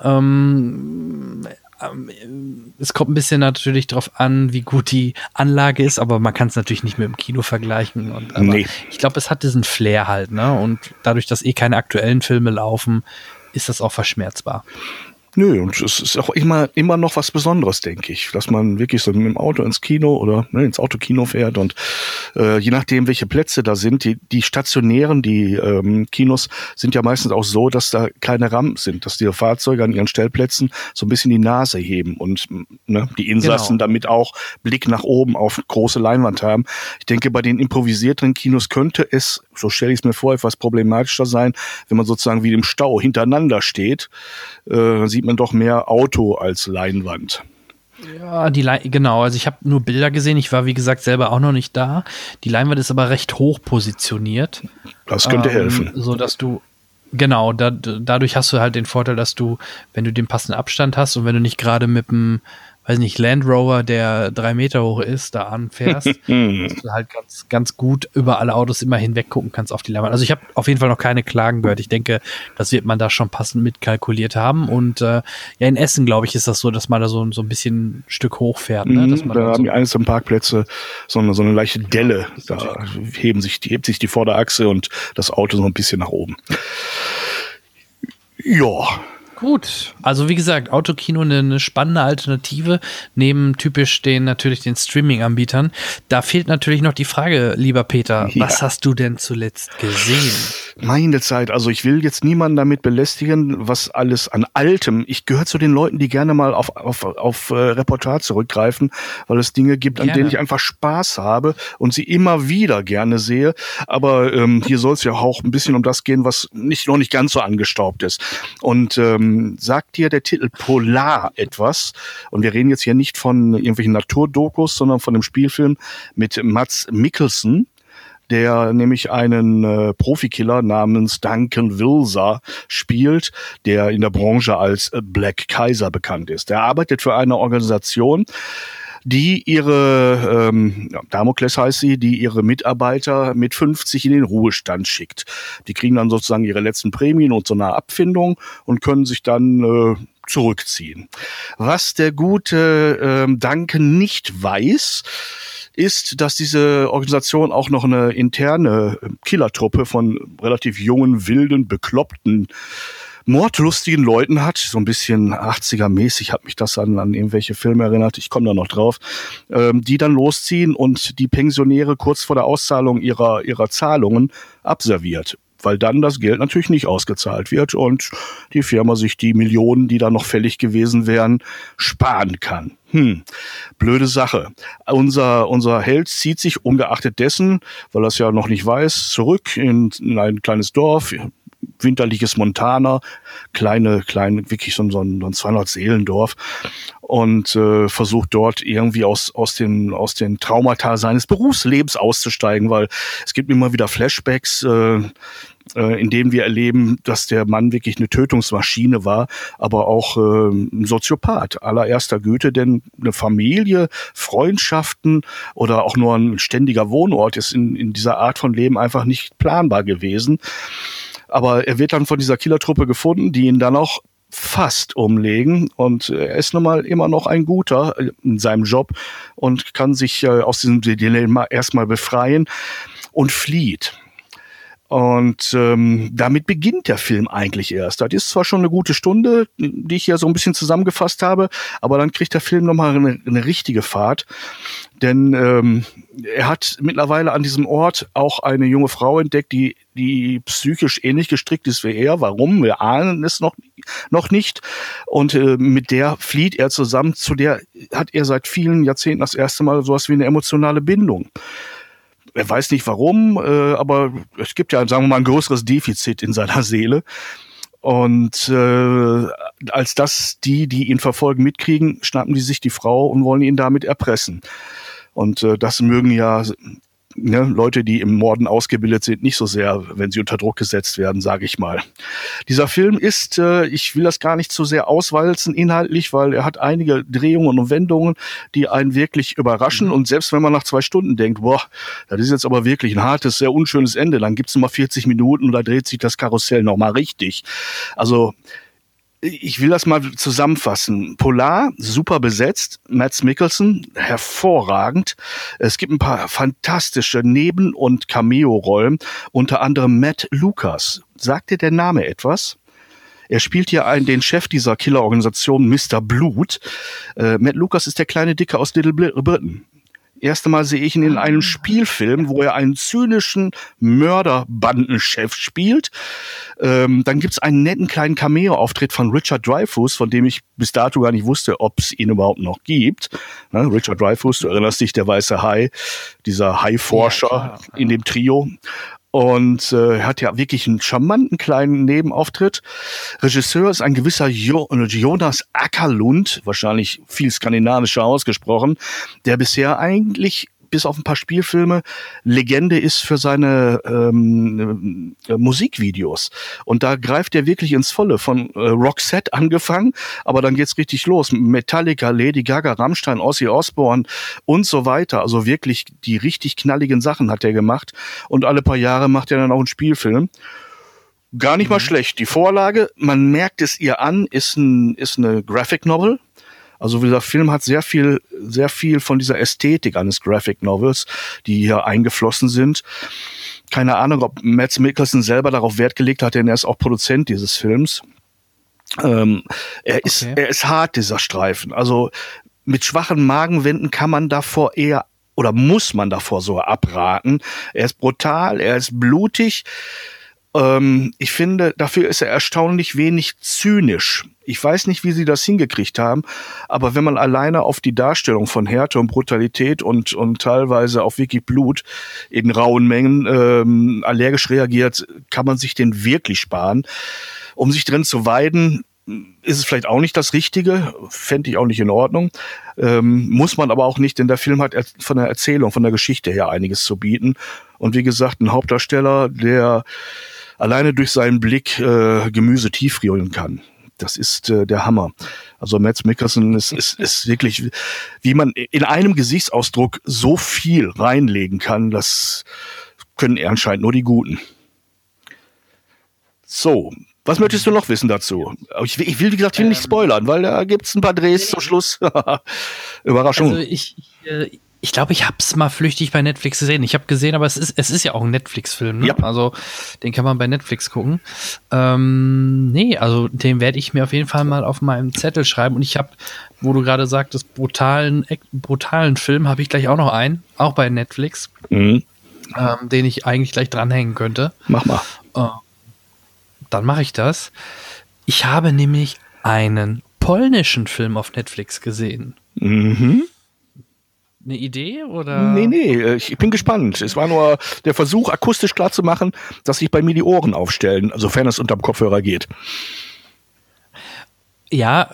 Es kommt ein bisschen natürlich drauf an, wie gut die Anlage ist, aber man kann es natürlich nicht mit dem Kino vergleichen. Nee. Ich glaube, es hat diesen Flair halt, ne? Und dadurch, dass keine aktuellen Filme laufen, ist das auch verschmerzbar. Nö, und es ist auch immer noch was Besonderes, denke ich, dass man wirklich so mit dem Auto ins Kino oder ins Autokino fährt und je nachdem, welche Plätze da sind, die stationären, die Kinos sind ja meistens auch so, dass da keine Rampen sind, dass die Fahrzeuge an ihren Stellplätzen so ein bisschen die Nase heben und die Insassen damit auch Blick nach oben auf große Leinwand haben. Ich denke, bei den improvisierteren Kinos könnte es, so stelle ich es mir vor, etwas problematischer sein, wenn man sozusagen wie im Stau hintereinander steht, dann sieht man doch mehr Auto als Leinwand. Ja, genau. Also ich habe nur Bilder gesehen. Ich war, wie gesagt, selber auch noch nicht da. Die Leinwand ist aber recht hoch positioniert. Das könnte helfen. So dass du, genau, dadurch hast du halt den Vorteil, dass du, wenn du den passenden Abstand hast und wenn du nicht gerade mit dem weiß nicht, Land Rover, der 3 Meter hoch ist, da anfährst, dass du halt ganz, ganz gut über alle Autos immer hinweg gucken kannst auf die Leinwand. Also ich habe auf jeden Fall noch keine Klagen gehört. Ich denke, das wird man da schon passend mitkalkuliert haben. Und ja, in Essen, glaube ich, ist das so, dass man da so ein bisschen ein Stück hochfährt. Ne? Dass man da haben so die einzelnen Parkplätze so eine leichte Delle. Da hebt sich die Vorderachse und das Auto so ein bisschen nach oben. Ja. Gut, also wie gesagt, Autokino eine spannende Alternative, neben typisch natürlich den Streaming-Anbietern. Da fehlt natürlich noch die Frage, lieber Peter, was hast du denn zuletzt gesehen? Meine Zeit, also ich will jetzt niemanden damit belästigen, was alles an Altem. Ich gehöre zu den Leuten, die gerne mal auf Repertoire zurückgreifen, weil es Dinge gibt, an denen ich einfach Spaß habe und sie immer wieder gerne sehe. Aber hier soll es ja auch ein bisschen um das gehen, was noch nicht ganz so angestaubt ist. Und sagt dir der Titel Polar etwas? Und wir reden jetzt hier nicht von irgendwelchen Naturdokus, sondern von einem Spielfilm mit Mads Mikkelsen, der nämlich einen Profikiller namens Duncan Wilser spielt, der in der Branche als Black Kaiser bekannt ist. Er arbeitet für eine Organisation, die ihre, Damokles heißt sie, die ihre Mitarbeiter mit 50 in den Ruhestand schickt. Die kriegen dann sozusagen ihre letzten Prämien und so eine Abfindung und können sich dann zurückziehen. Was der gute Duncan nicht weiß, ist, dass diese Organisation auch noch eine interne Killertruppe von relativ jungen, wilden, bekloppten, mordlustigen Leuten hat. So ein bisschen 80er-mäßig hat mich das an irgendwelche Filme erinnert. Ich komme da noch drauf. Die dann losziehen und die Pensionäre kurz vor der Auszahlung ihrer Zahlungen abserviert. Weil dann das Geld natürlich nicht ausgezahlt wird und die Firma sich die Millionen, die da noch fällig gewesen wären, sparen kann. Blöde Sache. Unser Held zieht sich ungeachtet dessen, weil er es ja noch nicht weiß, zurück in ein kleines Dorf, winterliches Montana, wirklich so ein 200-Seelendorf und versucht dort irgendwie aus den Traumata seines Berufslebens auszusteigen, weil es gibt immer wieder Flashbacks, in denen wir erleben, dass der Mann wirklich eine Tötungsmaschine war, aber auch ein Soziopath allererster Güte, denn eine Familie, Freundschaften oder auch nur ein ständiger Wohnort ist in dieser Art von Leben einfach nicht planbar gewesen. Aber er wird dann von dieser Killertruppe gefunden, die ihn dann auch fast umlegen. Und er ist nun mal immer noch ein Guter in seinem Job und kann sich aus diesem Dilemma erstmal befreien und flieht. Und damit beginnt der Film eigentlich erst. Das ist zwar schon eine gute Stunde, die ich hier so ein bisschen zusammengefasst habe, aber dann kriegt der Film nochmal eine richtige Fahrt. Denn er hat mittlerweile an diesem Ort auch eine junge Frau entdeckt, die psychisch ähnlich gestrickt ist wie er. Warum? Wir ahnen es noch nicht. Und mit der flieht er zusammen. Zu der hat er seit vielen Jahrzehnten das erste Mal sowas wie eine emotionale Bindung. Er weiß nicht warum, aber es gibt ja, sagen wir mal, ein größeres Defizit in seiner Seele. Und als das die ihn verfolgen, mitkriegen, schnappen die sich die Frau und wollen ihn damit erpressen. Und das mögen ja Leute, die im Morden ausgebildet sind, nicht so sehr, wenn sie unter Druck gesetzt werden, sage ich mal. Dieser Film ist, ich will das gar nicht zu sehr auswalzen inhaltlich, weil er hat einige Drehungen und Wendungen, die einen wirklich überraschen. Und selbst wenn man nach 2 Stunden denkt, boah, das ist jetzt aber wirklich ein hartes, sehr unschönes Ende, dann gibt's noch mal 40 Minuten und da dreht sich das Karussell noch mal richtig. Also ich will das mal zusammenfassen. Polar, super besetzt. Mads Mikkelsen, hervorragend. Es gibt ein paar fantastische Neben- und Cameo-Rollen. Unter anderem Matt Lucas. Sagt dir der Name etwas? Er spielt hier den Chef dieser Killerorganisation, Mr. Blut. Matt Lucas ist der kleine Dicke aus Little Britain. Erste Mal sehe ich ihn in einem Spielfilm, wo er einen zynischen Mörderbandenchef spielt. Dann gibt's einen netten kleinen Cameo-Auftritt von Richard Dreyfuss, von dem ich bis dato gar nicht wusste, ob es ihn überhaupt noch gibt. Richard Dreyfuss, du erinnerst dich, der weiße Hai, dieser Hai-Forscher in dem Trio. Und hat ja wirklich einen charmanten kleinen Nebenauftritt. Regisseur ist ein gewisser Jonas Ackerlund, wahrscheinlich viel skandinavischer ausgesprochen, der bisher eigentlich bis auf ein paar Spielfilme Legende ist für seine Musikvideos. Und da greift er wirklich ins Volle, von Roxette angefangen, aber dann geht's richtig los. Metallica, Lady Gaga, Rammstein, Ozzy Osbourne und so weiter. Also wirklich die richtig knalligen Sachen hat er gemacht. Und alle paar Jahre macht er dann auch einen Spielfilm. Gar nicht mal schlecht. Die Vorlage, man merkt es ihr an, ist eine Graphic Novel. Also dieser Film hat sehr viel von dieser Ästhetik eines Graphic Novels, die hier eingeflossen sind. Keine Ahnung, ob Mads Mikkelsen selber darauf Wert gelegt hat, denn er ist auch Produzent dieses Films. Er ist hart, dieser Streifen. Also mit schwachen Magenwänden kann man davor eher oder muss man davor so abraten. Er ist brutal, er ist blutig. Ich finde, dafür ist er erstaunlich wenig zynisch. Ich weiß nicht, wie sie das hingekriegt haben, aber wenn man alleine auf die Darstellung von Härte und Brutalität und teilweise auch wirklich Blut in rauen Mengen allergisch reagiert, kann man sich den wirklich sparen. Um sich drin zu weiden, ist es vielleicht auch nicht das Richtige, fände ich auch nicht in Ordnung. Muss man aber auch nicht, denn der Film hat von der Erzählung, von der Geschichte her einiges zu bieten. Und wie gesagt, ein Hauptdarsteller, der alleine durch seinen Blick Gemüse tiefrühren kann. Das ist der Hammer. Also Mads Mikkelsen ist wirklich, wie man in einem Gesichtsausdruck so viel reinlegen kann, das können anscheinend nur die Guten. So, was möchtest du noch wissen dazu? Ich will, wie gesagt, hier nicht spoilern, weil da gibt's ein paar Drehs zum Schluss. Überraschung. Also ich glaube, ich habe es mal flüchtig bei Netflix gesehen. Ich habe gesehen, aber es ist ja auch ein Netflix-Film. Ne? Ja. Also den kann man bei Netflix gucken. Nee, also den werde ich mir auf jeden Fall mal auf meinem Zettel schreiben. Und ich habe, wo du gerade sagtest, brutalen Film, habe ich gleich auch noch einen, auch bei Netflix, den ich eigentlich gleich dranhängen könnte. Mach mal. Dann mache ich das. Ich habe nämlich einen polnischen Film auf Netflix gesehen. Mhm. Eine Idee oder? Nee, ich bin gespannt. Es war nur der Versuch, akustisch klarzumachen, dass sich bei mir die Ohren aufstellen, sofern es unterm Kopfhörer geht. Ja,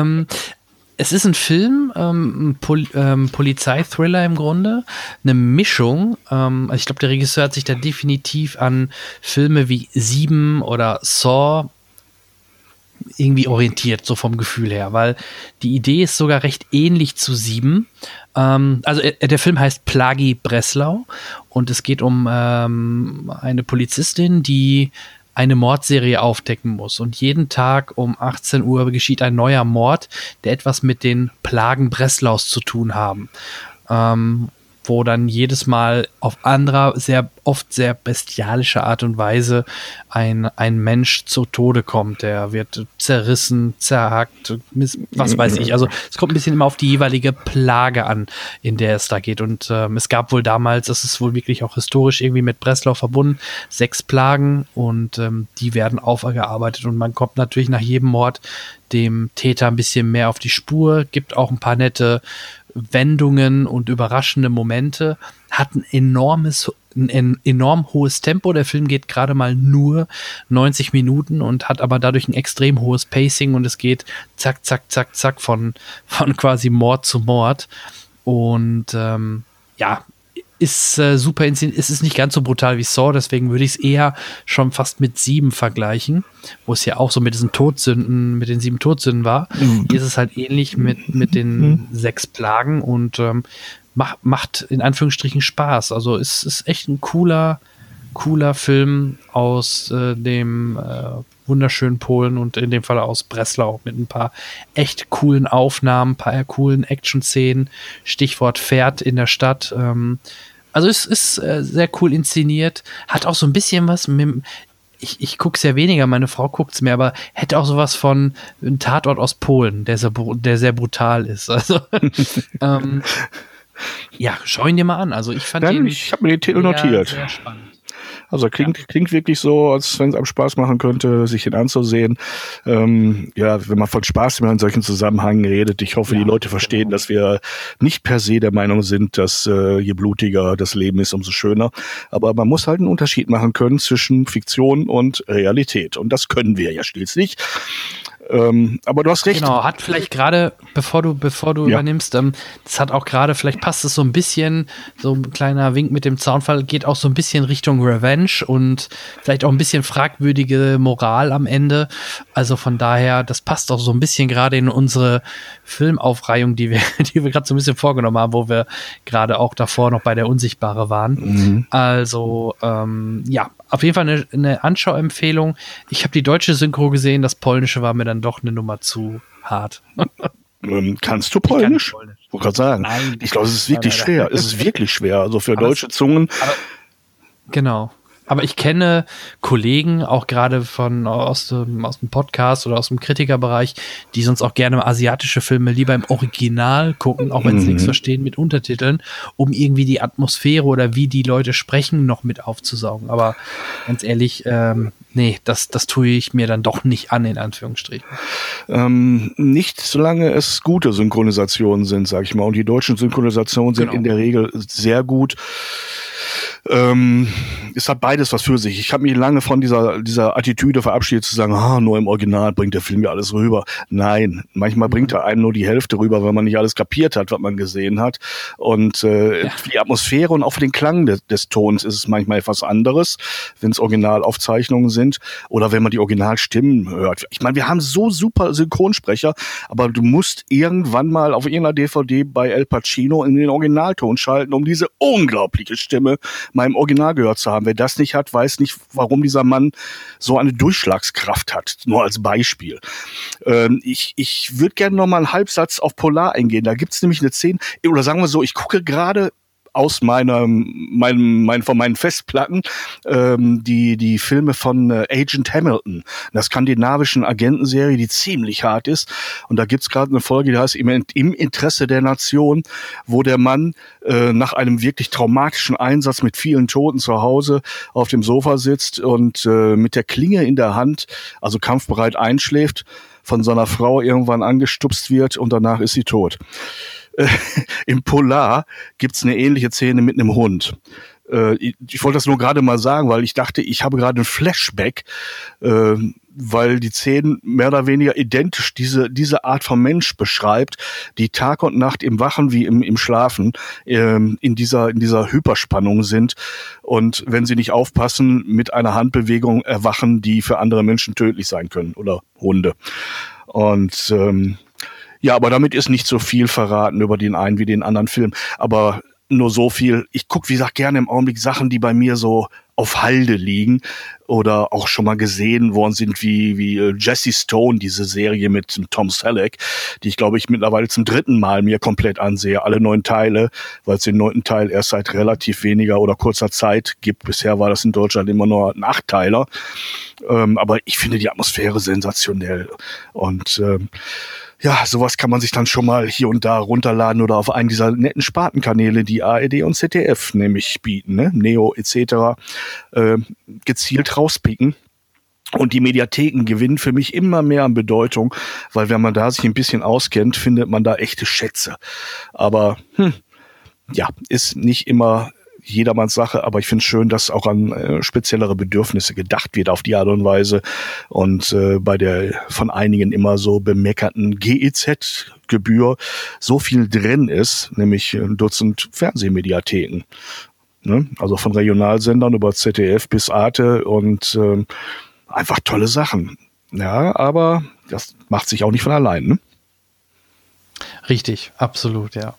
es ist ein Film, Polizeithriller im Grunde, eine Mischung. Ich glaube, der Regisseur hat sich da definitiv an Filme wie 7 oder Saw irgendwie orientiert, so vom Gefühl her, weil die Idee ist sogar recht ähnlich zu 7. Also der Film heißt Plagi Breslau und es geht um eine Polizistin, die eine Mordserie aufdecken muss. Und jeden Tag um 18 Uhr geschieht ein neuer Mord, der etwas mit den Plagen Breslaus zu tun haben. Wo dann jedes Mal auf oft sehr bestialische Art und Weise ein Mensch zu Tode kommt. Der wird zerrissen, zerhackt, was weiß ich. Also es kommt ein bisschen immer auf die jeweilige Plage an, in der es da geht. Und es gab wohl damals, das ist wohl wirklich auch historisch irgendwie mit Breslau verbunden, 6 Plagen und die werden aufgearbeitet. Und man kommt natürlich nach jedem Mord dem Täter ein bisschen mehr auf die Spur, gibt auch ein paar nette Wendungen und überraschende Momente, hat ein enorm hohes Tempo. Der Film geht gerade mal nur 90 Minuten und hat aber dadurch ein extrem hohes Pacing und es geht zack, zack, zack, zack von quasi Mord zu Mord. Und ist super inszeniert. Es ist nicht ganz so brutal wie Saw, deswegen würde ich es eher schon fast mit 7 vergleichen, wo es ja auch so mit diesen Todsünden, mit den 7 Todsünden war. Hier ist es halt ähnlich mit den 6 Plagen und macht in Anführungsstrichen Spaß. Also es ist echt ein cooler Film aus dem wunderschönen Polen und in dem Fall aus Breslau mit ein paar echt coolen Aufnahmen, ein paar coolen Action-Szenen, Stichwort Pferd in der Stadt. Also es ist sehr cool inszeniert, hat auch so ein bisschen was mit, ich gucke es ja weniger, meine Frau guckt es mehr, aber hätte auch sowas von einem Tatort aus Polen, der sehr brutal ist. Also ja, schau ihn dir mal an. Also ich fand ich habe mir den Titel notiert. Sehr spannend. Also klingt wirklich so, als wenn es einem Spaß machen könnte, sich ihn anzusehen. Wenn man von Spaß in solchen Zusammenhängen redet, ich hoffe, die Leute verstehen, dass wir nicht per se der Meinung sind, dass je blutiger das Leben ist, umso schöner. Aber man muss halt einen Unterschied machen können zwischen Fiktion und Realität. Und das können wir ja schließlich. Aber du hast recht. Genau, hat vielleicht gerade, bevor du übernimmst, das hat auch gerade, vielleicht passt es so ein bisschen, so ein kleiner Wink mit dem Zaunfall, geht auch so ein bisschen Richtung Revenge und vielleicht auch ein bisschen fragwürdige Moral am Ende. Also von daher, das passt auch so ein bisschen gerade in unsere Filmaufreihung, die wir gerade so ein bisschen vorgenommen haben, wo wir gerade auch davor noch bei der Unsichtbare waren. Mhm. Also, ja, auf jeden Fall eine Anschauempfehlung. Ich habe die deutsche Synchro gesehen, das Polnische war mir dann doch eine Nummer zu hart. Kannst du Polnisch? Polnisch. Ich wollte gerade sagen. Nein. Ich glaube, es ist wirklich Nein. schwer. Es ist wirklich schwer. Also für Aber deutsche Zungen. Genau. Aber ich kenne Kollegen, auch gerade aus dem Podcast oder aus dem Kritikerbereich, die sonst auch gerne asiatische Filme lieber im Original gucken, auch wenn sie nichts verstehen, mit Untertiteln, um irgendwie die Atmosphäre oder wie die Leute sprechen noch mit aufzusaugen. Aber ganz ehrlich, nee, das tue ich mir dann doch nicht an, in Anführungsstrichen. Nicht solange es gute Synchronisationen sind, sag ich mal. Und die deutschen Synchronisationen sind in der Regel sehr gut. Es hat beides was für sich. Ich habe mich lange von dieser Attitüde verabschiedet, zu sagen, nur im Original bringt der Film ja alles rüber. Nein, manchmal bringt er einem nur die Hälfte rüber, weil man nicht alles kapiert hat, was man gesehen hat. Und für die Atmosphäre und auch für den Klang des Tons ist es manchmal etwas anderes, wenn es Originalaufzeichnungen sind oder wenn man die Originalstimmen hört. Ich meine, wir haben so super Synchronsprecher, aber du musst irgendwann mal auf irgendeiner DVD bei El Pacino in den Originalton schalten, um diese unglaubliche Stimme mal im Original gehört zu haben. Wer das nicht hat, weiß nicht, warum dieser Mann so eine Durchschlagskraft hat. Nur als Beispiel. Ich würde gerne noch mal einen Halbsatz auf Polar eingehen. Da gibt's nämlich eine Szene, oder sagen wir so, ich gucke gerade aus von meinen Festplatten die Filme von Agent Hamilton, einer skandinavischen Agentenserie, die ziemlich hart ist. Und da gibt's gerade eine Folge, die heißt Im Interesse der Nation, wo der Mann nach einem wirklich traumatischen Einsatz mit vielen Toten zu Hause auf dem Sofa sitzt und mit der Klinge in der Hand, also kampfbereit einschläft, von seiner Frau irgendwann angestupst wird und danach ist sie tot. Im Polar gibt's eine ähnliche Szene mit einem Hund. Ich wollte das nur gerade mal sagen, weil ich dachte, ich habe gerade ein Flashback, weil die Szene mehr oder weniger identisch diese Art von Mensch beschreibt, die Tag und Nacht im Wachen wie im Schlafen in dieser Hyperspannung sind und wenn sie nicht aufpassen, mit einer Handbewegung erwachen, die für andere Menschen tödlich sein können oder Hunde. Und ja, aber damit ist nicht so viel verraten über den einen wie den anderen Film. Aber nur so viel. Ich gucke, wie gesagt, gerne im Augenblick Sachen, die bei mir so auf Halde liegen oder auch schon mal gesehen worden sind, wie Jesse Stone, diese Serie mit Tom Selleck, die ich, glaube ich, mittlerweile zum 3. Mal mir komplett ansehe, alle 9 Teile, weil es den 9. Teil erst seit relativ weniger oder kurzer Zeit gibt. Bisher war das in Deutschland immer nur ein 8-Teiler. Aber ich finde die Atmosphäre sensationell. Und ja, sowas kann man sich dann schon mal hier und da runterladen oder auf einen dieser netten Spartenkanäle, die ARD und ZDF nämlich bieten, ne? Neo etc. Gezielt rauspicken. Und die Mediatheken gewinnen für mich immer mehr an Bedeutung, weil wenn man da sich ein bisschen auskennt, findet man da echte Schätze. Aber ja, ist nicht immer jedermanns Sache, aber ich finde es schön, dass auch an speziellere Bedürfnisse gedacht wird auf die Art und Weise und bei der von einigen immer so bemeckerten GEZ-Gebühr so viel drin ist, nämlich ein Dutzend Fernsehmediatheken. Ne? Also von Regionalsendern über ZDF bis Arte und einfach tolle Sachen. Ja, aber das macht sich auch nicht von allein, ne? Richtig, absolut, ja.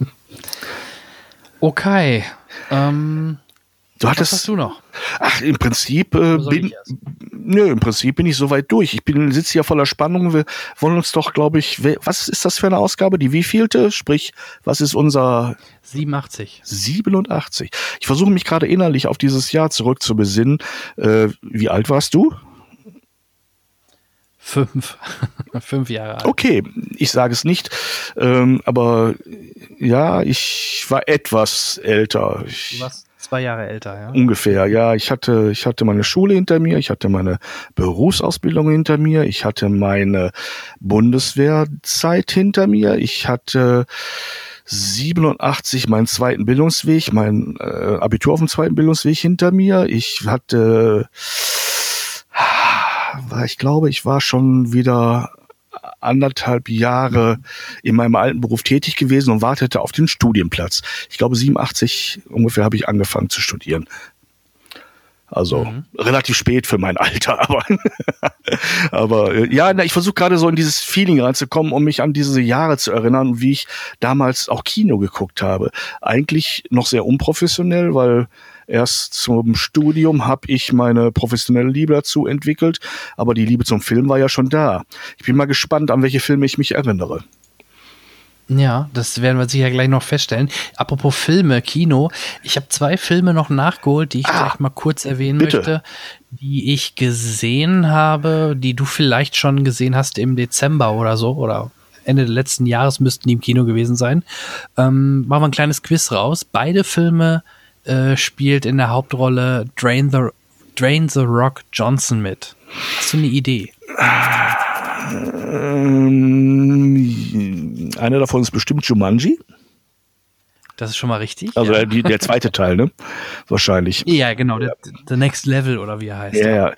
Okay. Was hast du noch? Ach, im Prinzip bin ich soweit durch. Ich sitze hier voller Spannung. Wir wollen uns doch, glaube ich, was ist das für eine Ausgabe? Die wievielte? Sprich, was ist unser 87. 87. Ich versuche mich gerade innerlich auf dieses Jahr zurück zu besinnen. Wie alt warst du? 5 Jahre alt. Okay, ich sage es nicht, aber ja, ich war etwas älter. Du warst 2 Jahre älter, ja? Ungefähr, ja. Ich hatte meine Schule hinter mir, ich hatte meine Berufsausbildung hinter mir, ich hatte meine Bundeswehrzeit hinter mir, ich hatte 87 meinen zweiten Bildungsweg, mein Abitur auf dem zweiten Bildungsweg hinter mir. Ich hatte ich glaube, ich war schon wieder 1,5 Jahre in meinem alten Beruf tätig gewesen und wartete auf den Studienplatz. Ich glaube, 87 ungefähr habe ich angefangen zu studieren. Also relativ spät für mein Alter, aber ja, ich versuche gerade so in dieses Feeling reinzukommen, um mich an diese Jahre zu erinnern, wie ich damals auch Kino geguckt habe. Eigentlich noch sehr unprofessionell, weil erst zum Studium habe ich meine professionelle Liebe dazu entwickelt, aber die Liebe zum Film war ja schon da. Ich bin mal gespannt, an welche Filme ich mich erinnere. Ja, das werden wir sicher gleich noch feststellen. Apropos Filme, Kino. Ich habe 2 Filme noch nachgeholt, die ich gleich mal kurz erwähnen möchte, die ich gesehen habe, die du vielleicht schon gesehen hast im Dezember oder so, oder Ende des letzten Jahres müssten die im Kino gewesen sein. Machen wir ein kleines Quiz raus. Beide Filme spielt in der Hauptrolle Dwayne The Rock Johnson mit. Hast du eine Idee? Einer davon ist bestimmt Jumanji. Das ist schon mal richtig. Also ja. der zweite Teil, ne? Wahrscheinlich. Ja, genau. The Next Level oder wie er heißt. Ja.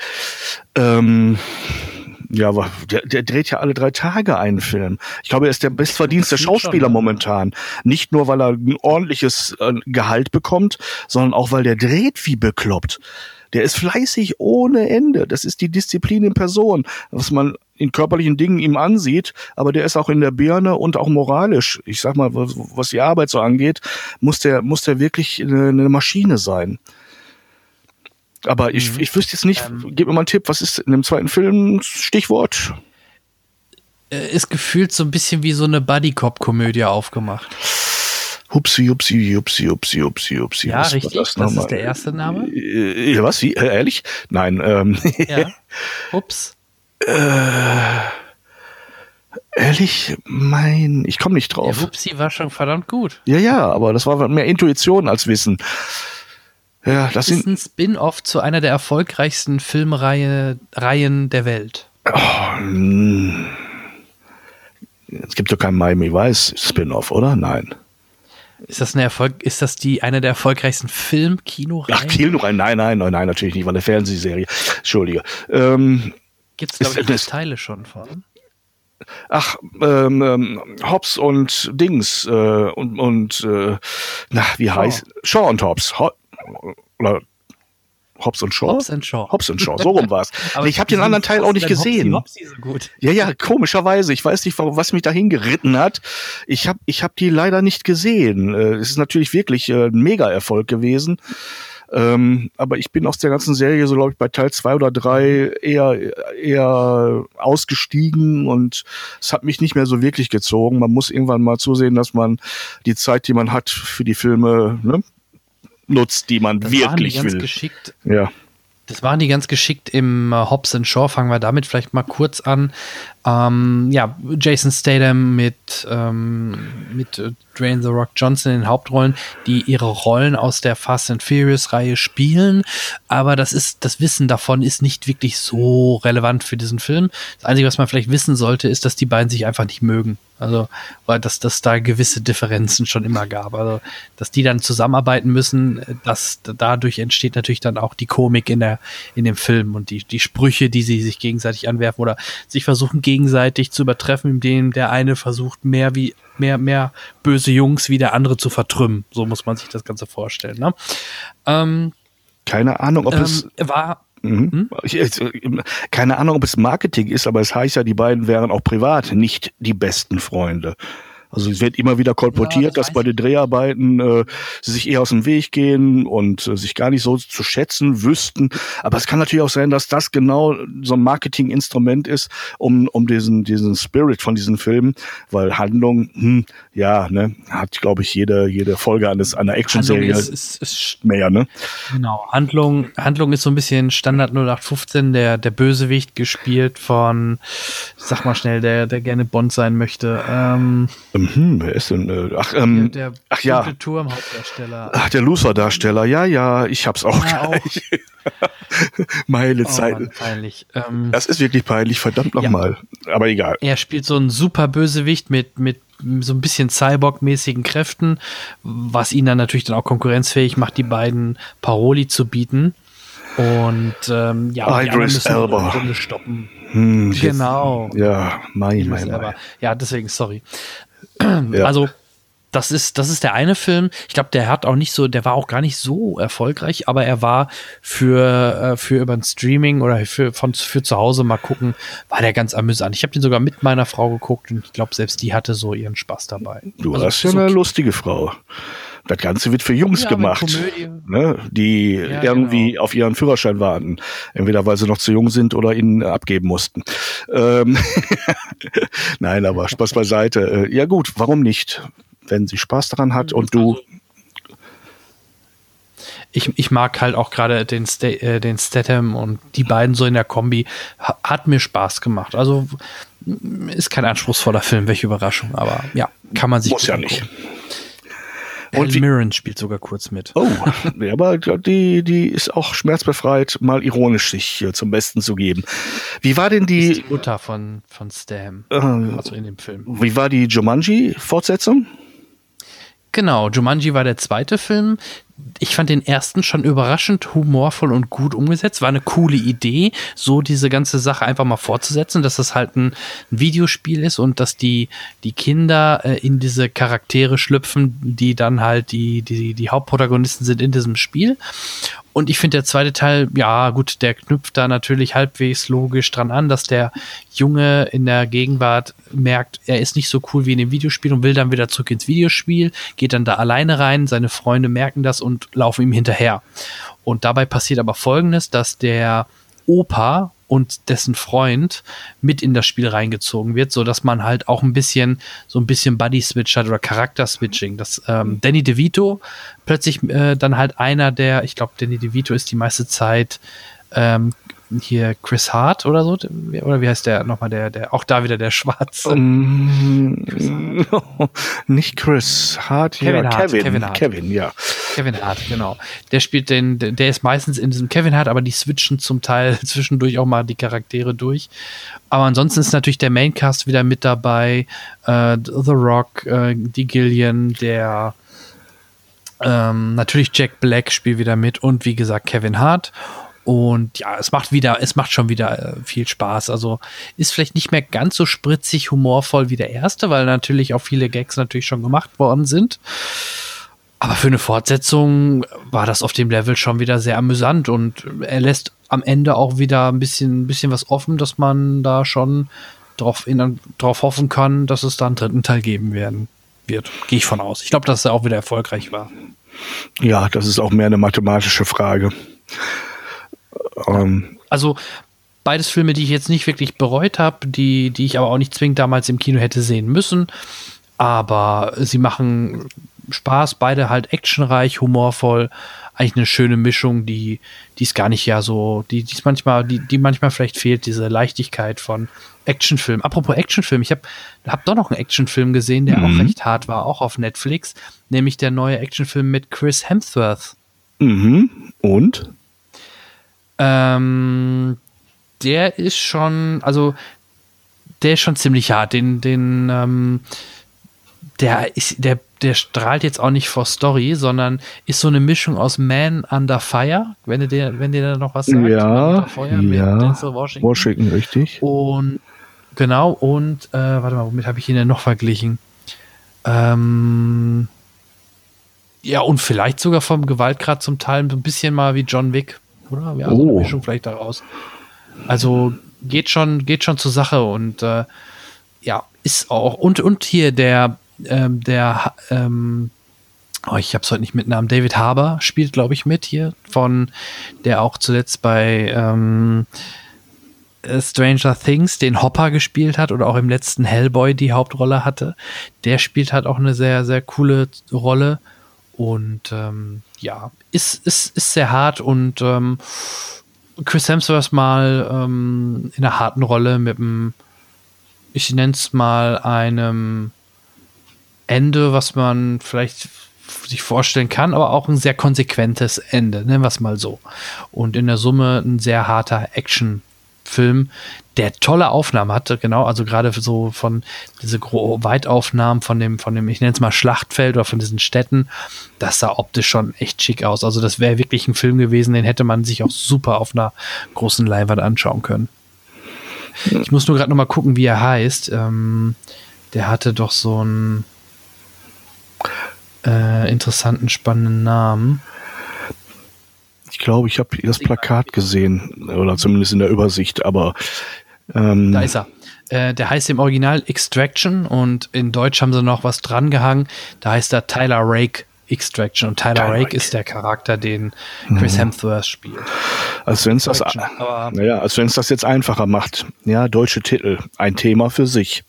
Ja, aber der dreht ja alle 3 Tage einen Film. Ich glaube, er ist der bestverdienste Schauspieler momentan. Nicht nur, weil er ein ordentliches Gehalt bekommt, sondern auch, weil der dreht wie bekloppt. Der ist fleißig ohne Ende. Das ist die Disziplin in Person, was man in körperlichen Dingen ihm ansieht, aber der ist auch in der Birne und auch moralisch. Ich sag mal, was die Arbeit so angeht, muss der wirklich eine Maschine sein. Aber ich wüsste jetzt nicht, gib mir mal einen Tipp, was ist in dem zweiten Film Stichwort? Ist gefühlt so ein bisschen wie so eine Buddy-Cop-Komödie aufgemacht. Hupsi. Ja, was richtig, das ist der erste Name. Was, wie, ehrlich? Nein. Ja, Ups. Ehrlich, ich komme nicht drauf. Der Hupsi war schon verdammt gut. Ja, aber das war mehr Intuition als Wissen. Ja, das ist ein Spin-off zu einer der erfolgreichsten Filmreihen der Welt. Es gibt doch kein Miami Vice Spin-off, oder? Nein. Ist das eine der erfolgreichsten Film-Kinoreihen? Ach, Kinoreihen? Nein, natürlich nicht. War eine Fernsehserie. Entschuldige. Gibt es, glaube ich, Teile schon von? Ach, Hobbs und Dings wie heißt Shaw und Hobbs. Oder Hobbs und Shaw? Hobbs and Shaw, so rum war's. Ich habe den anderen Teil auch nicht gesehen. Hopsi so gut. Ja, komischerweise. Ich weiß nicht, was mich dahin geritten hat. Ich hab die leider nicht gesehen. Es ist natürlich wirklich ein Mega-Erfolg gewesen. Aber ich bin aus der ganzen Serie, so glaube ich, bei Teil 2 oder 3 eher ausgestiegen und es hat mich nicht mehr so wirklich gezogen. Man muss irgendwann mal zusehen, dass man die Zeit, die man hat, für die Filme nutzt, die man wirklich will. Geschickt. Ja. Das waren die ganz geschickt im Hobbs and Shaw. Fangen wir damit vielleicht mal kurz an. Jason Statham mit Dwayne The Rock Johnson in den Hauptrollen, die ihre Rollen aus der Fast and Furious Reihe spielen, aber das Wissen davon ist nicht wirklich so relevant für diesen Film. Das Einzige, was man vielleicht wissen sollte, ist, dass die beiden sich einfach nicht mögen. Also, weil dass da gewisse Differenzen schon immer gab. Also, dass die dann zusammenarbeiten müssen, dadurch entsteht natürlich dann auch die Komik in dem Film und die Sprüche, die sie sich gegenseitig anwerfen oder sich versuchen gegenseitig zu übertreffen, indem der eine versucht, mehr böse Jungs wie der andere zu vertrümmen. So muss man sich das Ganze vorstellen. Ne? Keine Ahnung, ob es war. Keine Ahnung, ob es Marketing ist, aber es heißt ja, die beiden wären auch privat nicht die besten Freunde. Also es wird immer wieder kolportiert, dass bei den Dreharbeiten sie sich eher aus dem Weg gehen und sich gar nicht so zu schätzen wüssten. Aber es kann natürlich auch sein, dass das genau so ein Marketinginstrument ist, um diesen Spirit von diesen Filmen, weil Handlung, hat, glaube ich, jede Folge einer Actionserie mehr, ne? Genau, Handlung ist so ein bisschen Standard 0815, der Bösewicht gespielt von, sag mal schnell, der gerne Bond sein möchte. Wer ist denn? Der Turm-Hauptdarsteller. Ach, der Loser-Darsteller. Ja, ich hab's auch gleich. Meine Zeit. Mann, peinlich. Das ist wirklich peinlich, verdammt nochmal. Aber egal. Er spielt so einen super Bösewicht mit so ein bisschen Cyborg-mäßigen Kräften, was ihn dann natürlich dann auch konkurrenzfähig macht, die beiden Paroli zu bieten. Und ja, die anderen Idris müssen Elba. eine Runde stoppen. Jetzt- Genau. Ja, mein. Idris Elba. Ja, deswegen, sorry. Ja. Also, das ist der eine Film. Ich glaube, der war auch gar nicht so erfolgreich, aber er war für über ein Streaming oder für zu Hause mal gucken, war der ganz amüsant. Ich habe den sogar mit meiner Frau geguckt und ich glaube, selbst die hatte so ihren Spaß dabei. Du Also, hast ja ist eine okay. lustige Frau. Das Ganze wird für Jungs Ja, mit gemacht, Komödie. ne? Die Ja, irgendwie genau. auf ihren Führerschein warten. Entweder weil sie noch zu jung sind oder ihn abgeben mussten. Ähm Nein, aber Spaß beiseite. Ja gut, warum nicht? Wenn sie Spaß daran hat und du... Ich mag halt auch gerade den Statham und die beiden so in der Kombi. Hat mir Spaß gemacht. Also ist kein anspruchsvoller Film, welche Überraschung, aber ja, kann man sich Muss gut ja angucken. nicht. Helen Und wie- Mirren spielt sogar kurz mit. Oh, ja, aber die ist auch schmerzbefreit, mal ironisch sich zum Besten zu geben. Wie war denn Ist die die Mutter von Stam, also in dem Film. wie war die Jumanji-Fortsetzung? Genau, Jumanji war der zweite Film. Ich fand den ersten schon überraschend humorvoll und gut umgesetzt. War eine coole Idee, so diese ganze Sache einfach mal fortzusetzen, dass das halt ein Videospiel ist und dass die Kinder in diese Charaktere schlüpfen, die dann halt die Hauptprotagonisten sind in diesem Spiel. Und ich finde, der zweite Teil, ja gut, der knüpft da natürlich halbwegs logisch dran an, dass der Junge in der Gegenwart merkt, er ist nicht so cool wie in dem Videospiel und will dann wieder zurück ins Videospiel, geht dann da alleine rein, seine Freunde merken das und laufen ihm hinterher. Und dabei passiert aber Folgendes, dass der Opa und dessen Freund mit in das Spiel reingezogen wird, so dass man halt auch ein bisschen Buddy-Switch hat oder Charakter-Switching. Dass Danny DeVito plötzlich dann halt einer der, ich glaube, Danny DeVito ist die meiste Zeit hier Chris Hart oder so, oder wie heißt der nochmal, der auch da wieder der Schwarze. Nicht Chris Hart, Kevin ja, Hart, Kevin, Kevin Hart. Kevin, ja. Kevin Hart, genau. Der spielt der ist meistens in diesem Kevin Hart, aber die switchen zum Teil zwischendurch auch mal die Charaktere durch. Aber ansonsten ist natürlich der Maincast wieder mit dabei. The Rock, die Gillian, der natürlich Jack Black spielt wieder mit und wie gesagt Kevin Hart. Und ja, es macht schon wieder viel Spaß. Also ist vielleicht nicht mehr ganz so spritzig, humorvoll wie der erste, weil natürlich auch viele Gags natürlich schon gemacht worden sind. Aber für eine Fortsetzung war das auf dem Level schon wieder sehr amüsant und er lässt am Ende auch wieder ein bisschen was offen, dass man da schon drauf hoffen kann, dass es da einen dritten Teil geben wird. Gehe ich von aus. Ich glaube, dass er auch wieder erfolgreich war. Ja, das ist auch mehr eine mathematische Frage. Also beides Filme, die ich jetzt nicht wirklich bereut habe, die ich aber auch nicht zwingend damals im Kino hätte sehen müssen. Aber sie machen Spaß, beide halt actionreich, humorvoll. Eigentlich eine schöne Mischung, die ist gar nicht ja so, die manchmal vielleicht fehlt, diese Leichtigkeit von Actionfilm. Apropos Actionfilm, ich hab doch noch einen Actionfilm gesehen, der auch recht hart war, auch auf Netflix, nämlich der neue Actionfilm mit Chris Hemsworth. Und? Der ist schon ziemlich hart. Der strahlt jetzt auch nicht vor Story, sondern ist so eine Mischung aus Man Under Fire, wenn dir da noch was sagt. Ja, Man Under Fire mit ja. Denzel Washington. Washington, richtig. Und genau, und warte mal, womit habe ich ihn denn noch verglichen? Ja, und vielleicht sogar vom Gewaltgrad zum Teil ein bisschen mal wie John Wick, oder? Ja, so eine Mischung vielleicht daraus. Also geht schon zur Sache und ja, ist auch, und hier ich hab's heute nicht mit Namen, David Harbour spielt, glaube ich, mit hier, der auch zuletzt bei Stranger Things den Hopper gespielt hat oder auch im letzten Hellboy die Hauptrolle hatte. Der spielt halt auch eine sehr, sehr coole Rolle und ja, ist sehr hart und Chris Hemsworth mal in einer harten Rolle mit ich nenne es mal einem Ende, was man vielleicht sich vorstellen kann, aber auch ein sehr konsequentes Ende, nennen wir es mal so. Und in der Summe ein sehr harter Actionfilm. Film, der tolle Aufnahmen hatte, genau, also gerade so von diese Weitaufnahmen von dem, ich nenne es mal Schlachtfeld oder von diesen Städten, das sah optisch schon echt schick aus. Also das wäre wirklich ein Film gewesen, den hätte man sich auch super auf einer großen Leinwand anschauen können. Ich muss nur gerade noch mal gucken, wie er heißt. Der hatte doch so einen interessanten, spannenden Namen. Ich glaube, ich habe das Plakat gesehen, oder zumindest in der Übersicht, aber da ist er. Der heißt im Original Extraction und in Deutsch haben sie noch was dran gehangen. Da heißt er Tyler Rake Extraction und Tyler Rake ist der Charakter, den Chris Hemsworth spielt. Als wenn es das jetzt einfacher macht. Ja, deutsche Titel, ein Thema für sich.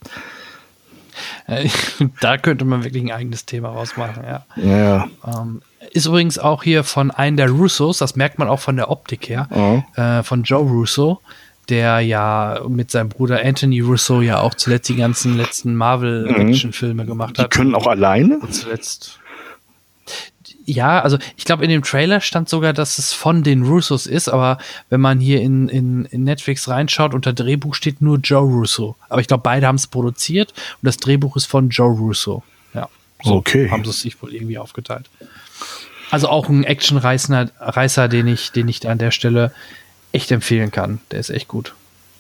Da könnte man wirklich ein eigenes Thema rausmachen, ja. Ja. Ist übrigens auch hier von einem der Russos, das merkt man auch von der Optik her, von Joe Russo, der ja mit seinem Bruder Anthony Russo ja auch zuletzt die ganzen letzten Marvel-Action-Filme gemacht hat. Die können auch alleine? Und zuletzt. Ja, also ich glaube, in dem Trailer stand sogar, dass es von den Russos ist, aber wenn man hier in Netflix reinschaut, unter Drehbuch steht nur Joe Russo. Aber ich glaube, beide haben es produziert und das Drehbuch ist von Joe Russo. Ja, so okay. Haben sie es sich wohl irgendwie aufgeteilt. Also auch ein Actionreißer, den ich an der Stelle echt empfehlen kann. Der ist echt gut.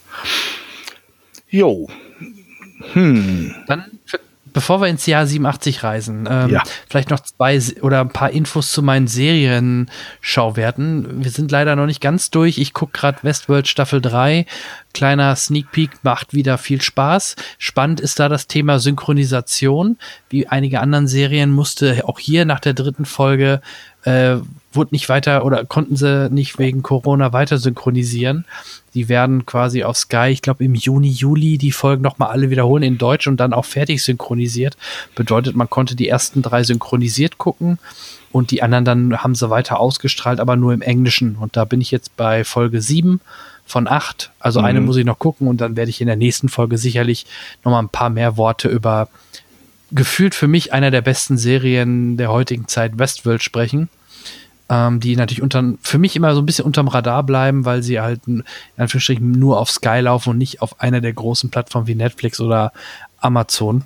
Jo. Dann, bevor wir ins Jahr 87 reisen, vielleicht noch ein paar Infos zu meinen Serienschauwerten. Wir sind leider noch nicht ganz durch. Ich gucke gerade Westworld Staffel 3. Kleiner Sneak Peek, macht wieder viel Spaß. Spannend ist da das Thema Synchronisation. Wie einige anderen Serien musste auch hier nach der 3. Folge wurde nicht weiter oder konnten sie nicht wegen Corona weiter synchronisieren. Die werden quasi auf Sky, ich glaube im Juni, Juli die Folgen nochmal alle wiederholen in Deutsch und dann auch fertig synchronisiert. Bedeutet, man konnte die ersten 3 synchronisiert gucken und die anderen dann haben sie weiter ausgestrahlt, aber nur im Englischen. Und da bin ich jetzt bei Folge 7 von 8. Also eine muss ich noch gucken und dann werde ich in der nächsten Folge sicherlich nochmal ein paar mehr Worte über gefühlt für mich einer der besten Serien der heutigen Zeit, Westworld, sprechen. Die natürlich für mich immer so ein bisschen unterm Radar bleiben, weil sie halt in Anführungsstrichen nur auf Sky laufen und nicht auf einer der großen Plattformen wie Netflix oder Amazon.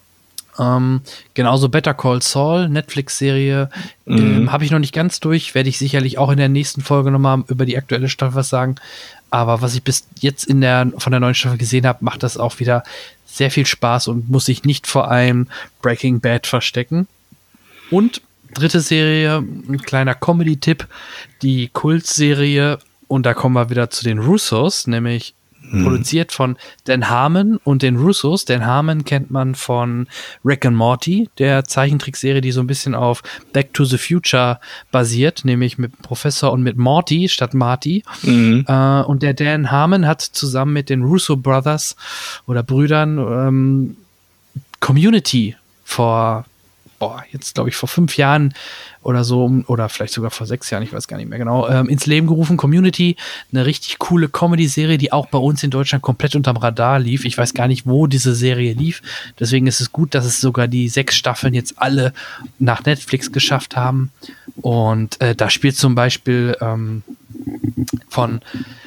Genauso Better Call Saul, Netflix-Serie, habe ich noch nicht ganz durch, werde ich sicherlich auch in der nächsten Folge nochmal über die aktuelle Staffel was sagen. Aber was ich bis jetzt von der neuen Staffel gesehen habe, macht das auch wieder sehr viel Spaß und muss sich nicht vor einem Breaking Bad verstecken. Und 3. Serie, ein kleiner Comedy-Tipp, die Kultserie, und da kommen wir wieder zu den Russos, nämlich produziert von Dan Harmon und den Russos. Dan Harmon kennt man von Rick and Morty, der Zeichentrickserie, die so ein bisschen auf Back to the Future basiert, nämlich mit Professor und mit Morty statt Marty. Und der Dan Harmon hat zusammen mit den Russo Brothers oder Brüdern Community jetzt glaube ich vor 5 Jahren oder so, oder vielleicht sogar vor 6 Jahren, ich weiß gar nicht mehr genau, ins Leben gerufen. Community, eine richtig coole Comedy-Serie, die auch bei uns in Deutschland komplett unterm Radar lief. Ich weiß gar nicht, wo diese Serie lief. Deswegen ist es gut, dass es sogar die 6 Staffeln jetzt alle nach Netflix geschafft haben. Und da spielt zum Beispiel von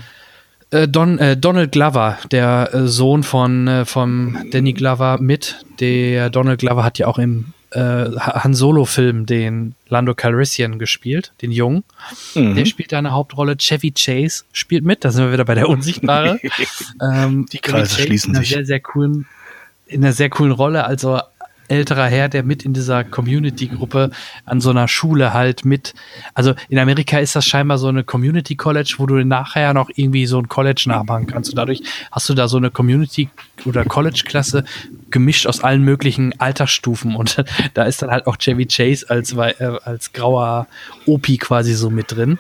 Donald Glover, der Sohn von Danny Glover mit. Der Donald Glover hat ja auch im Han Solo-Film den Lando Calrissian gespielt, den Jungen. Der spielt da eine Hauptrolle. Chevy Chase spielt mit, da sind wir wieder bei der Unsichtbare. Die Kreise schließen sich. In einer sehr coolen Rolle, also älterer Herr, der mit in dieser Community-Gruppe an so einer Schule halt also in Amerika ist das scheinbar so eine Community-College, wo du nachher noch irgendwie so ein College nachmachen kannst und dadurch hast du da so eine Community- oder College-Klasse gemischt aus allen möglichen Altersstufen und da ist dann halt auch Chevy Chase als grauer Opi quasi so mit drin.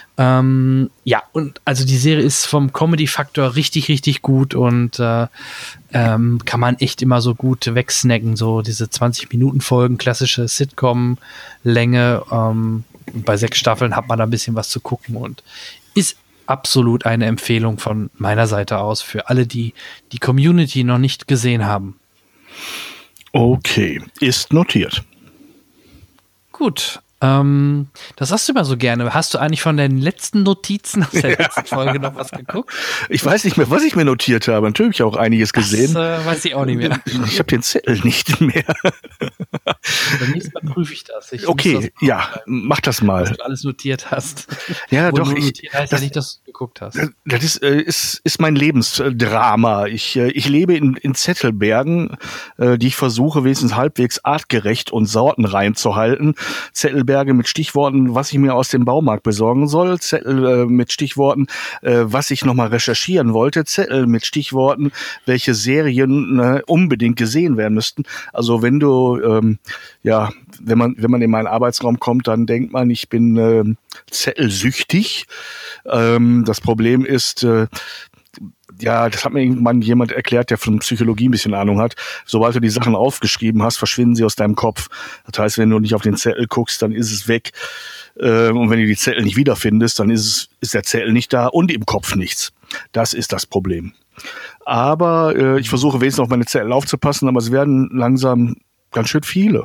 Ja, und also die Serie ist vom Comedy-Faktor richtig, richtig gut und kann man echt immer so gut wegsnacken, so diese 20-Minuten-Folgen, klassische Sitcom-Länge. Bei 6 Staffeln hat man da ein bisschen was zu gucken und ist absolut eine Empfehlung von meiner Seite aus für alle, die die Community noch nicht gesehen haben. Okay, ist notiert. Gut. Das sagst du immer so gerne. Hast du eigentlich von deinen letzten Notizen aus der letzten Folge noch was geguckt? Ich weiß nicht mehr, was ich mir notiert habe. Natürlich habe ich auch einiges gesehen. Das weiß ich auch nicht mehr. Ich habe den Zettel nicht mehr. Beim nächsten Mal prüfe ich das. Okay, ja, mach das mal. Dass du alles notiert hast. Ja, doch. Notiert heißt ja nicht, dass du geguckt hast. Das ist mein Lebensdrama. Ich lebe in Zettelbergen, die ich versuche, wenigstens halbwegs artgerecht und sortenrein zu halten. Zettelberge mit Stichworten, was ich mir aus dem Baumarkt besorgen soll. Zettel mit Stichworten, was ich nochmal recherchieren wollte. Zettel mit Stichworten, welche Serien unbedingt gesehen werden müssten. Also wenn du, wenn man in meinen Arbeitsraum kommt, dann denkt man, ich bin zettelsüchtig. Das Problem ist, das hat mir irgendwann jemand erklärt, der von Psychologie ein bisschen Ahnung hat. Sobald du die Sachen aufgeschrieben hast, verschwinden sie aus deinem Kopf. Das heißt, wenn du nicht auf den Zettel guckst, dann ist es weg. Und wenn du die Zettel nicht wiederfindest, dann ist der Zettel nicht da und im Kopf nichts. Das ist das Problem. Aber ich versuche wenigstens auf meine Zettel aufzupassen, aber es werden langsam ganz schön viele.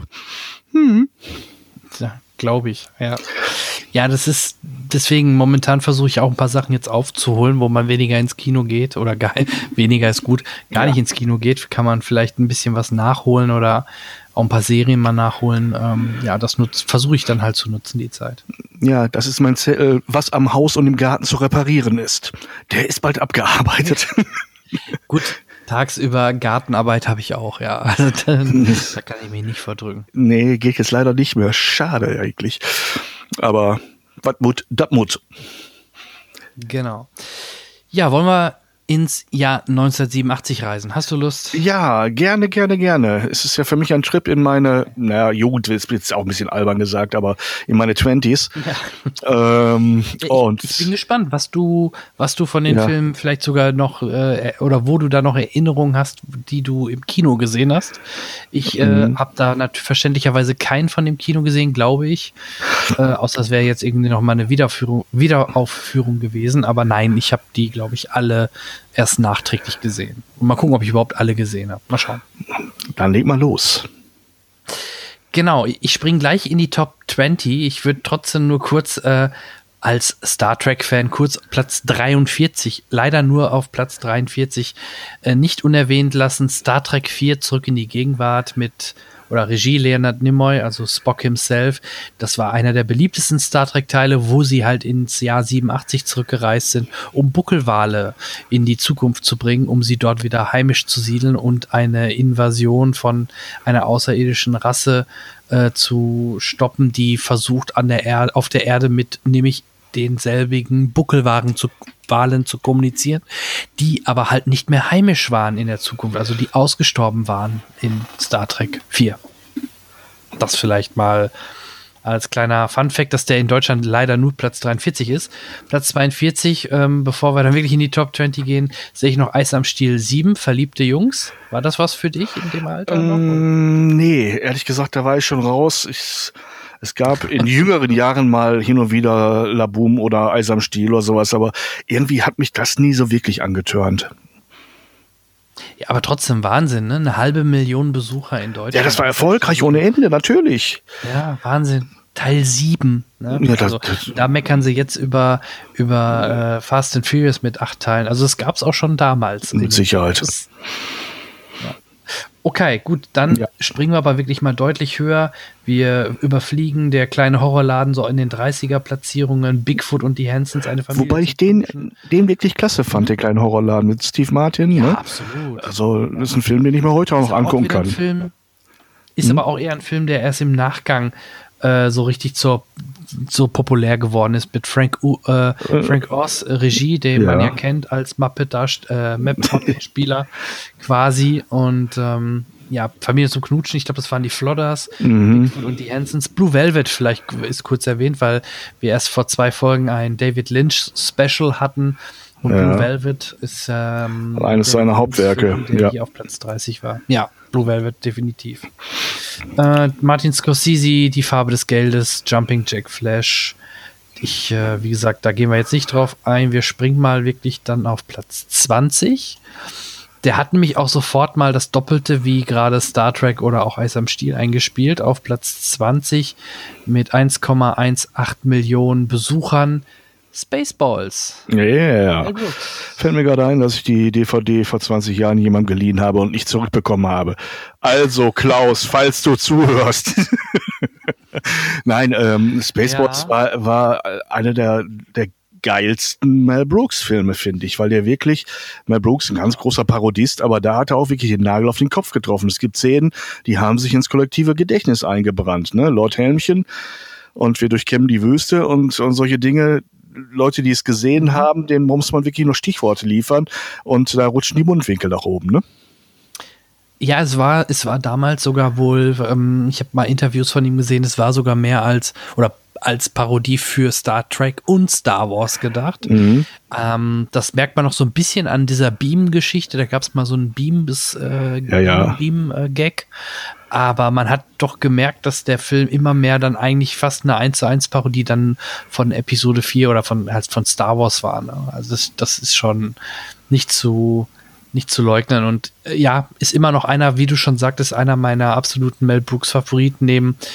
Ja, glaube ich, ja. Ja, das ist, deswegen momentan versuche ich auch ein paar Sachen jetzt aufzuholen, wo man weniger ins Kino geht oder weniger ist gut, gar nicht ins Kino geht, kann man vielleicht ein bisschen was nachholen oder auch ein paar Serien mal nachholen. Das versuche ich dann halt zu nutzen, die Zeit. Ja, das ist mein Zettel, was am Haus und im Garten zu reparieren ist. Der ist bald abgearbeitet. Gut. Tagsüber Gartenarbeit habe ich auch, ja. Also da kann ich mich nicht verdrücken. Nee, geht jetzt leider nicht mehr. Schade eigentlich. Aber was mut, das mut. Genau. Ja, wollen wir ins Jahr 1987 reisen? Hast du Lust? Ja, gerne. Es ist ja für mich ein Trip in meine, Jugend ist jetzt auch ein bisschen albern gesagt, aber in meine 20s. Ja. Ich bin gespannt, was du von den Filmen vielleicht sogar noch, oder wo du da noch Erinnerungen hast, die du im Kino gesehen hast. Ich habe da verständlicherweise keinen von dem Kino gesehen, glaube ich. Außer es wäre jetzt irgendwie noch mal eine Wiederaufführung gewesen. Aber nein, ich habe die, glaube ich, alle erst nachträglich gesehen. Und mal gucken, ob ich überhaupt alle gesehen habe. Mal schauen. Dann leg mal los. Genau, ich springe gleich in die Top 20. Ich würde trotzdem nur kurz als Star Trek-Fan kurz Platz 43, leider nur auf Platz 43, nicht unerwähnt lassen. Star Trek 4 Zurück in die Gegenwart oder Regie Leonard Nimoy, also Spock himself. Das war einer der beliebtesten Star Trek-Teile, wo sie halt ins Jahr 87 zurückgereist sind, um Buckelwale in die Zukunft zu bringen, um sie dort wieder heimisch zu siedeln und eine Invasion von einer außerirdischen Rasse zu stoppen, die versucht auf der Erde mit nämlich denselbigen Buckelwalen zu kommunizieren, die aber halt nicht mehr heimisch waren in der Zukunft, also die ausgestorben waren in Star Trek 4. Das vielleicht mal als kleiner Funfact, dass der in Deutschland leider nur Platz 43 ist. Platz 42, bevor wir dann wirklich in die Top 20 gehen, sehe ich noch Eis am Stiel 7, Verliebte Jungs. War das was für dich in dem Alter noch? Nee, ehrlich gesagt, da war ich schon raus. Es gab in jüngeren Jahren mal hin und wieder Laboom oder Eis am Stiel oder sowas, aber irgendwie hat mich das nie so wirklich angetörnt. Ja, aber trotzdem Wahnsinn, ne? 500.000 Besucher in Deutschland. Ja, das war erfolgreich ohne Ende, natürlich. Ja, Wahnsinn. Teil 7. Ne? Ja, da meckern sie jetzt über Fast and Furious mit 8 Teilen. Also das gab es auch schon damals. Mit Sicherheit. Okay, gut, dann springen wir aber wirklich mal deutlich höher. Wir überfliegen der kleine Horrorladen so in den 30er-Platzierungen, Bigfoot und die Hansons, eine Familie. Wobei ich den wirklich klasse fand, der kleine Horrorladen mit Steve Martin. Ja, ne? Absolut. Also das ist ein Film, den ich mir heute auch noch angucken kann. Ist aber auch eher ein Film, der erst im Nachgang so richtig so populär geworden ist mit Frank Oz Regie, den man ja kennt als Muppet-Spieler quasi und Familie zum Knutschen, ich glaube, das waren die Flodders und die Hansons. Blue Velvet vielleicht ist kurz erwähnt, weil wir erst vor 2 Folgen ein David Lynch Special hatten und Blue Velvet ist eines seiner Hauptwerke, der hier auf Platz 30 war. Ja, Blue Velvet definitiv. Martin Scorsese, Die Farbe des Geldes, Jumping Jack Flash. Wie gesagt, da gehen wir jetzt nicht drauf ein. Wir springen mal wirklich dann auf Platz 20. Der hat nämlich auch sofort mal das Doppelte wie gerade Star Trek oder auch Eis am Stiel eingespielt, auf Platz 20 mit 1,18 Millionen Besuchern. Spaceballs. Yeah. Fällt mir gerade ein, dass ich die DVD vor 20 Jahren jemandem geliehen habe und nicht zurückbekommen habe. Also Klaus, falls du zuhörst. Nein, Spaceballs war einer der geilsten Mel Brooks Filme, finde ich, weil der wirklich, Mel Brooks ein ganz großer Parodist, aber da hat er auch wirklich den Nagel auf den Kopf getroffen. Es gibt Szenen, die haben sich ins kollektive Gedächtnis eingebrannt, ne? Lord Helmchen und wir durchkämmen die Wüste und solche Dinge. Leute, die es gesehen haben, denen muss man wirklich nur Stichworte liefern und da rutschen die Mundwinkel nach oben, ne? Ja, es war damals sogar wohl, ich habe mal Interviews von ihm gesehen, es war sogar mehr als Parodie für Star Trek und Star Wars gedacht. Das merkt man noch so ein bisschen an dieser Beam-Geschichte. Da gab es mal so einen Beam-Gag. Aber man hat doch gemerkt, dass der Film immer mehr dann eigentlich fast eine 1:1 Parodie dann von Episode 4 oder von Star Wars war. Ne? Also das ist schon nicht zu leugnen. Und ja, ist immer noch einer, wie du schon sagtest, einer meiner absoluten Mel Brooks Favoriten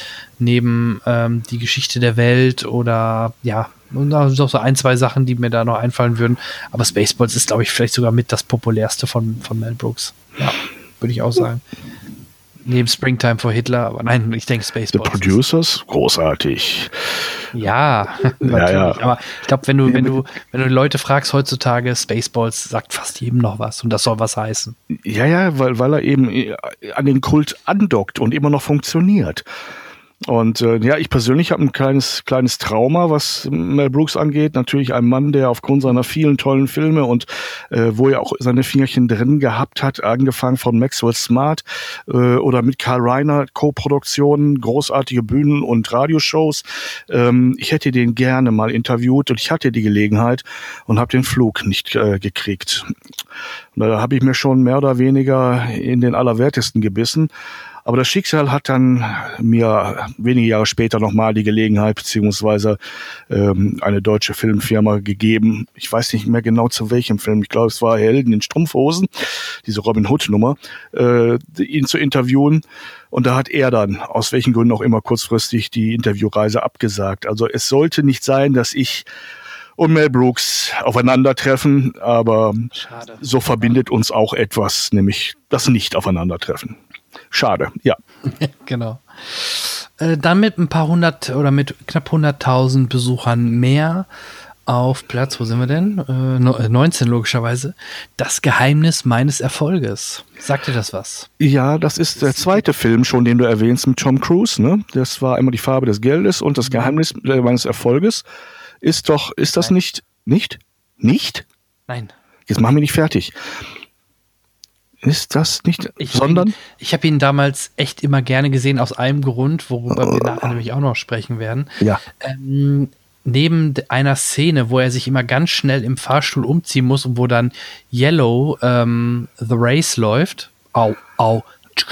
neben die Geschichte der Welt oder ja, und da sind auch so 1, 2 Sachen, die mir da noch einfallen würden. Aber Spaceballs ist, glaube ich, vielleicht sogar mit das populärste von Mel Brooks. Ja, würde ich auch sagen. Neben Springtime for Hitler, aber nein, ich denke Spaceballs. The Producers, großartig. Ja, natürlich. Ja. Aber ich glaube, wenn du Leute fragst heutzutage, Spaceballs sagt fast jedem noch was und das soll was heißen. Ja, weil er eben an den Kult andockt und immer noch funktioniert. Und ich persönlich habe ein kleines Trauma, was Mel Brooks angeht. Natürlich ein Mann, der aufgrund seiner vielen tollen Filme und wo er auch seine Fingerchen drin gehabt hat, angefangen von Maxwell Smart oder mit Carl Reiner, Co-Produktionen, großartige Bühnen- und Radioshows. Ich hätte den gerne mal interviewt und ich hatte die Gelegenheit und habe den Flug nicht gekriegt. Und da habe ich mir schon mehr oder weniger in den Allerwertesten gebissen. Aber das Schicksal hat dann mir wenige Jahre später nochmal die Gelegenheit beziehungsweise eine deutsche Filmfirma gegeben. Ich weiß nicht mehr genau zu welchem Film. Ich glaube, es war Helden in Strumpfhosen, diese Robin Hood-Nummer, ihn zu interviewen. Und da hat er dann, aus welchen Gründen auch immer, kurzfristig die Interviewreise abgesagt. Also es sollte nicht sein, dass ich und Mel Brooks aufeinandertreffen, aber schade. So verbindet uns auch etwas, nämlich das Nicht-Aufeinandertreffen. Schade, ja. Genau. Dann mit ein paar hundert oder mit knapp 100.000 Besuchern mehr auf Platz, wo sind wir denn? 19 logischerweise. Das Geheimnis meines Erfolges. Sagt dir das was? Ja, das ist der zweite Film schon, den du erwähnst mit Tom Cruise, ne? Das war einmal Die Farbe des Geldes und das Geheimnis meines Erfolges. Ist das nicht? Nicht? Nein. Jetzt machen wir nicht fertig. Ist das nicht, sondern? Ich habe ihn damals echt immer gerne gesehen, aus einem Grund, worüber wir nachher nämlich auch noch sprechen werden. Ja. Neben einer Szene, wo er sich immer ganz schnell im Fahrstuhl umziehen muss und wo dann Yellow The Race läuft. Au. Also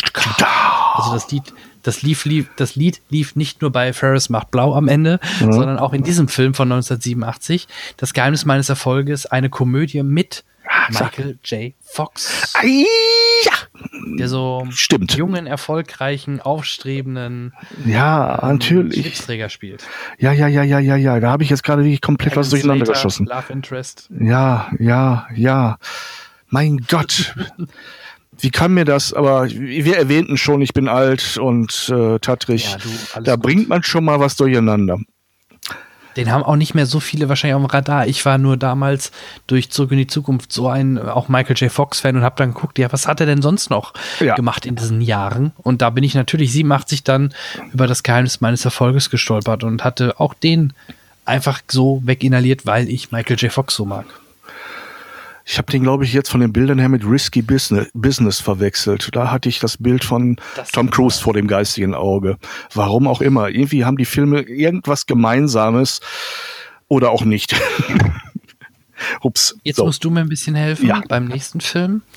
das Lied lief nicht nur bei Ferris macht blau am Ende, sondern auch in diesem Film von 1987. Das Geheimnis meines Erfolges, eine Komödie mit Michael J. Fox. Ja. Der so jungen, erfolgreichen, aufstrebenden natürlich Schlipsträger spielt. Ja. Da habe ich jetzt gerade wirklich komplett was durcheinander geschossen. Love Interest. Ja. Mein Gott. Wie kann mir das, aber wir erwähnten schon, ich bin alt und tattrig. Ja, da bringt man schon mal was durcheinander. Den haben auch nicht mehr so viele wahrscheinlich auf dem Radar. Ich war nur damals durch Zurück in die Zukunft so ein auch Michael J. Fox-Fan und habe dann geguckt, ja, was hat er denn sonst noch gemacht in diesen Jahren? Und da bin ich natürlich 87 dann über das Geheimnis meines Erfolges gestolpert und hatte auch den einfach so weginhaliert, weil ich Michael J. Fox so mag. Ich habe den, glaube ich, jetzt von den Bildern her mit Risky Business verwechselt. Da hatte ich das Bild von Tom Cruise vor dem geistigen Auge. Warum auch immer. Irgendwie haben die Filme irgendwas Gemeinsames oder auch nicht. Ups. Jetzt musst du mir ein bisschen helfen beim nächsten Film.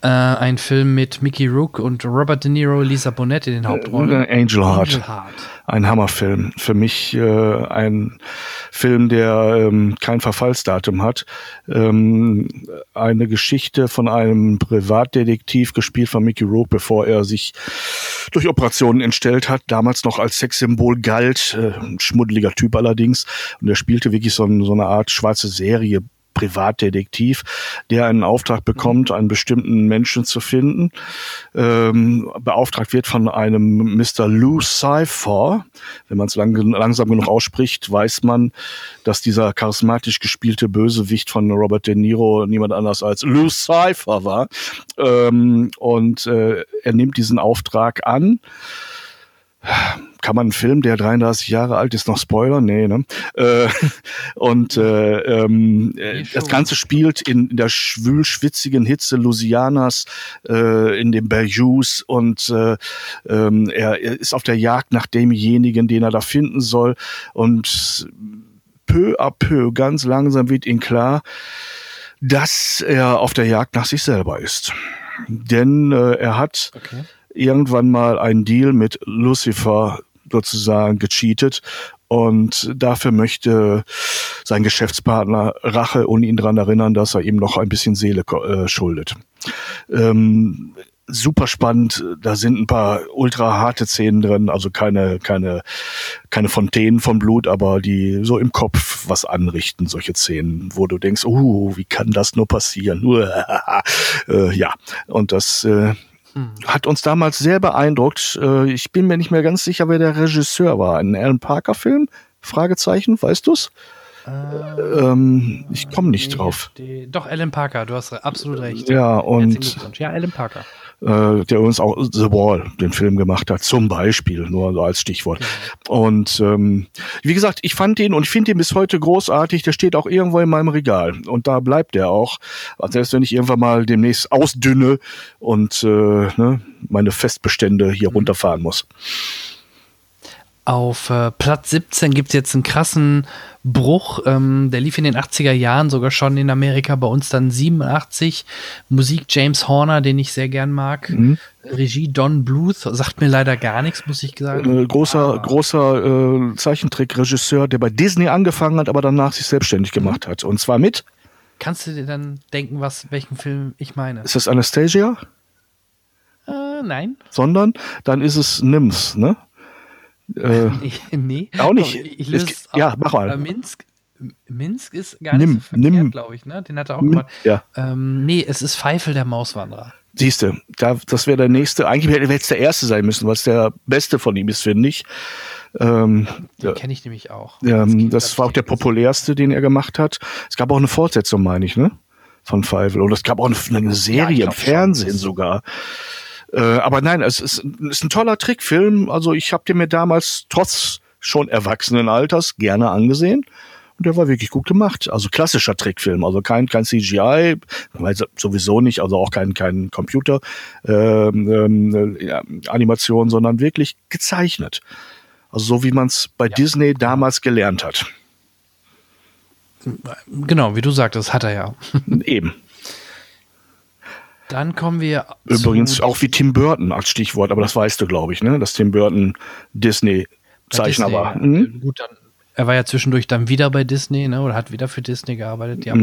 ein Film mit Mickey Rourke und Robert De Niro, Lisa Bonet in den Hauptrollen. Angel Heart. Ein Hammerfilm. Für mich ein Film, der kein Verfallsdatum hat. Eine Geschichte von einem Privatdetektiv, gespielt von Mickey Rourke, bevor er sich durch Operationen entstellt hat, damals noch als Sexsymbol galt, ein schmuddeliger Typ allerdings. Und er spielte wirklich so eine Art schwarze Serie, Privatdetektiv, der einen Auftrag bekommt, einen bestimmten Menschen zu finden. Beauftragt wird von einem Mr. Lou Cypher. Wenn man es langsam genug ausspricht, weiß man, dass dieser charismatisch gespielte Bösewicht von Robert De Niro niemand anders als Lou Cypher war. Und er nimmt diesen Auftrag an. Kann man einen Film, der 33 Jahre alt ist, noch spoilern? Nee, ne? Das Ganze spielt in der schwül-schwitzigen Hitze Louisianas, in den Bayous, und er ist auf der Jagd nach demjenigen, den er da finden soll, und peu à peu, ganz langsam wird ihm klar, dass er auf der Jagd nach sich selber ist. Denn er hat irgendwann mal einen Deal mit Lucifer sozusagen gecheatet, und dafür möchte sein Geschäftspartner Rache und ihn daran erinnern, dass er ihm noch ein bisschen Seele schuldet. Super spannend, da sind ein paar ultra harte Szenen drin, also keine Fontänen von Blut, aber die so im Kopf was anrichten, solche Szenen, wo du denkst, wie kann das nur passieren? Ja, und das hat uns damals sehr beeindruckt. Ich bin mir nicht mehr ganz sicher, wer der Regisseur war. Ein Alan Parker-Film? Fragezeichen, weißt du's? Ich komme nicht drauf. Doch, Alan Parker, du hast absolut recht. Ja, und ja, Alan Parker. Der uns auch The Wall, den Film, gemacht hat, zum Beispiel, nur so als Stichwort. Genau. Und wie gesagt, ich fand ihn und ich finde ihn bis heute großartig. Der steht auch irgendwo in meinem Regal und da bleibt er auch. Also selbst wenn ich irgendwann mal demnächst ausdünne und meine Festbestände hier runterfahren muss. Auf Platz 17 gibt es jetzt einen krassen Bruch. Der lief in den 80er Jahren sogar schon in Amerika, bei uns dann 87. Musik James Horner, den ich sehr gern mag. Regie Don Bluth, sagt mir leider gar nichts, muss ich sagen. Großer Zeichentrickregisseur, der bei Disney angefangen hat, aber danach sich selbstständig gemacht hat. Und zwar mit? Kannst du dir dann denken, welchen Film ich meine? Ist das Anastasia? Nein. Sondern, dann ist es Nims, ne? Nee. Auch nicht. Ich löse es auf. Ja, mach mal. Minsk ist gar nicht so verkehrt, glaube ich, ne? Den hat er auch gemacht. Ja. Nee, es ist Pfeifel der Mauswanderer. Siehste, das wäre der nächste. Eigentlich wäre jetzt der erste sein müssen, was der beste von ihm ist, finde ich. Den kenne ich nämlich auch. Das war auch der populärste, den er gemacht hat. Es gab auch eine Fortsetzung, meine ich, ne? Von Pfeifel. Und es gab auch eine Serie im Fernsehen sogar. Aber nein, es ist ein toller Trickfilm. Also ich habe den mir damals trotz schon erwachsenen Alters gerne angesehen. Und der war wirklich gut gemacht. Also klassischer Trickfilm. Also kein CGI, sowieso nicht, also auch kein Computer Animation, sondern wirklich gezeichnet. Also so wie man es bei Disney damals gelernt hat. Genau, wie du sagtest, hat er ja. Eben. Dann kommen wir übrigens auch wie Tim Burton als Stichwort, aber das weißt du, glaube ich, ne? Dass Tim Burton Disney-Zeichner war. Gut, er war ja zwischendurch dann wieder bei Disney, ne? Oder hat wieder für Disney gearbeitet, ja.